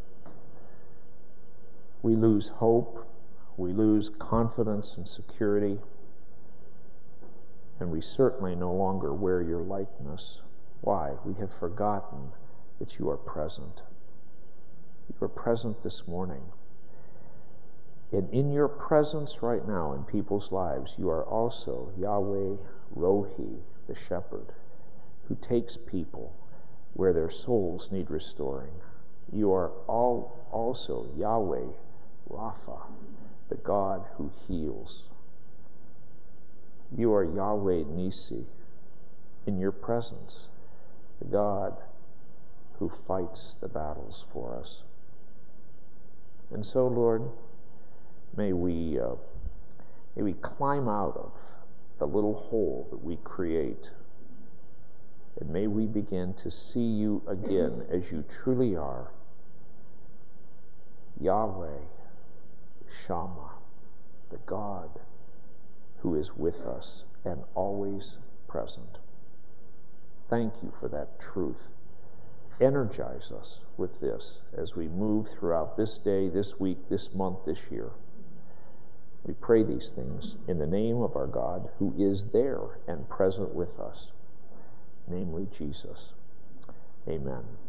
We lose hope, we lose confidence and security, and we certainly no longer wear your likeness. Why? We have forgotten that you are present. You are present this morning. And in your presence right now in people's lives, you are also Yahweh Rohi, the shepherd, who takes people where their souls need restoring. You are all also Yahweh Rapha, the God who heals. You are Yahweh Nisi, in your presence, the God who fights the battles for us. And so, Lord, may we uh, may we climb out of the little hole that we create, and may we begin to see you again as you truly are, Yahweh Shammah, the God who is with us and always present. Thank you for that truth. Energize us with this as we move throughout this day, this week, this month, this year. We pray these things in the name of our God who is there and present with us, namely Jesus. Amen.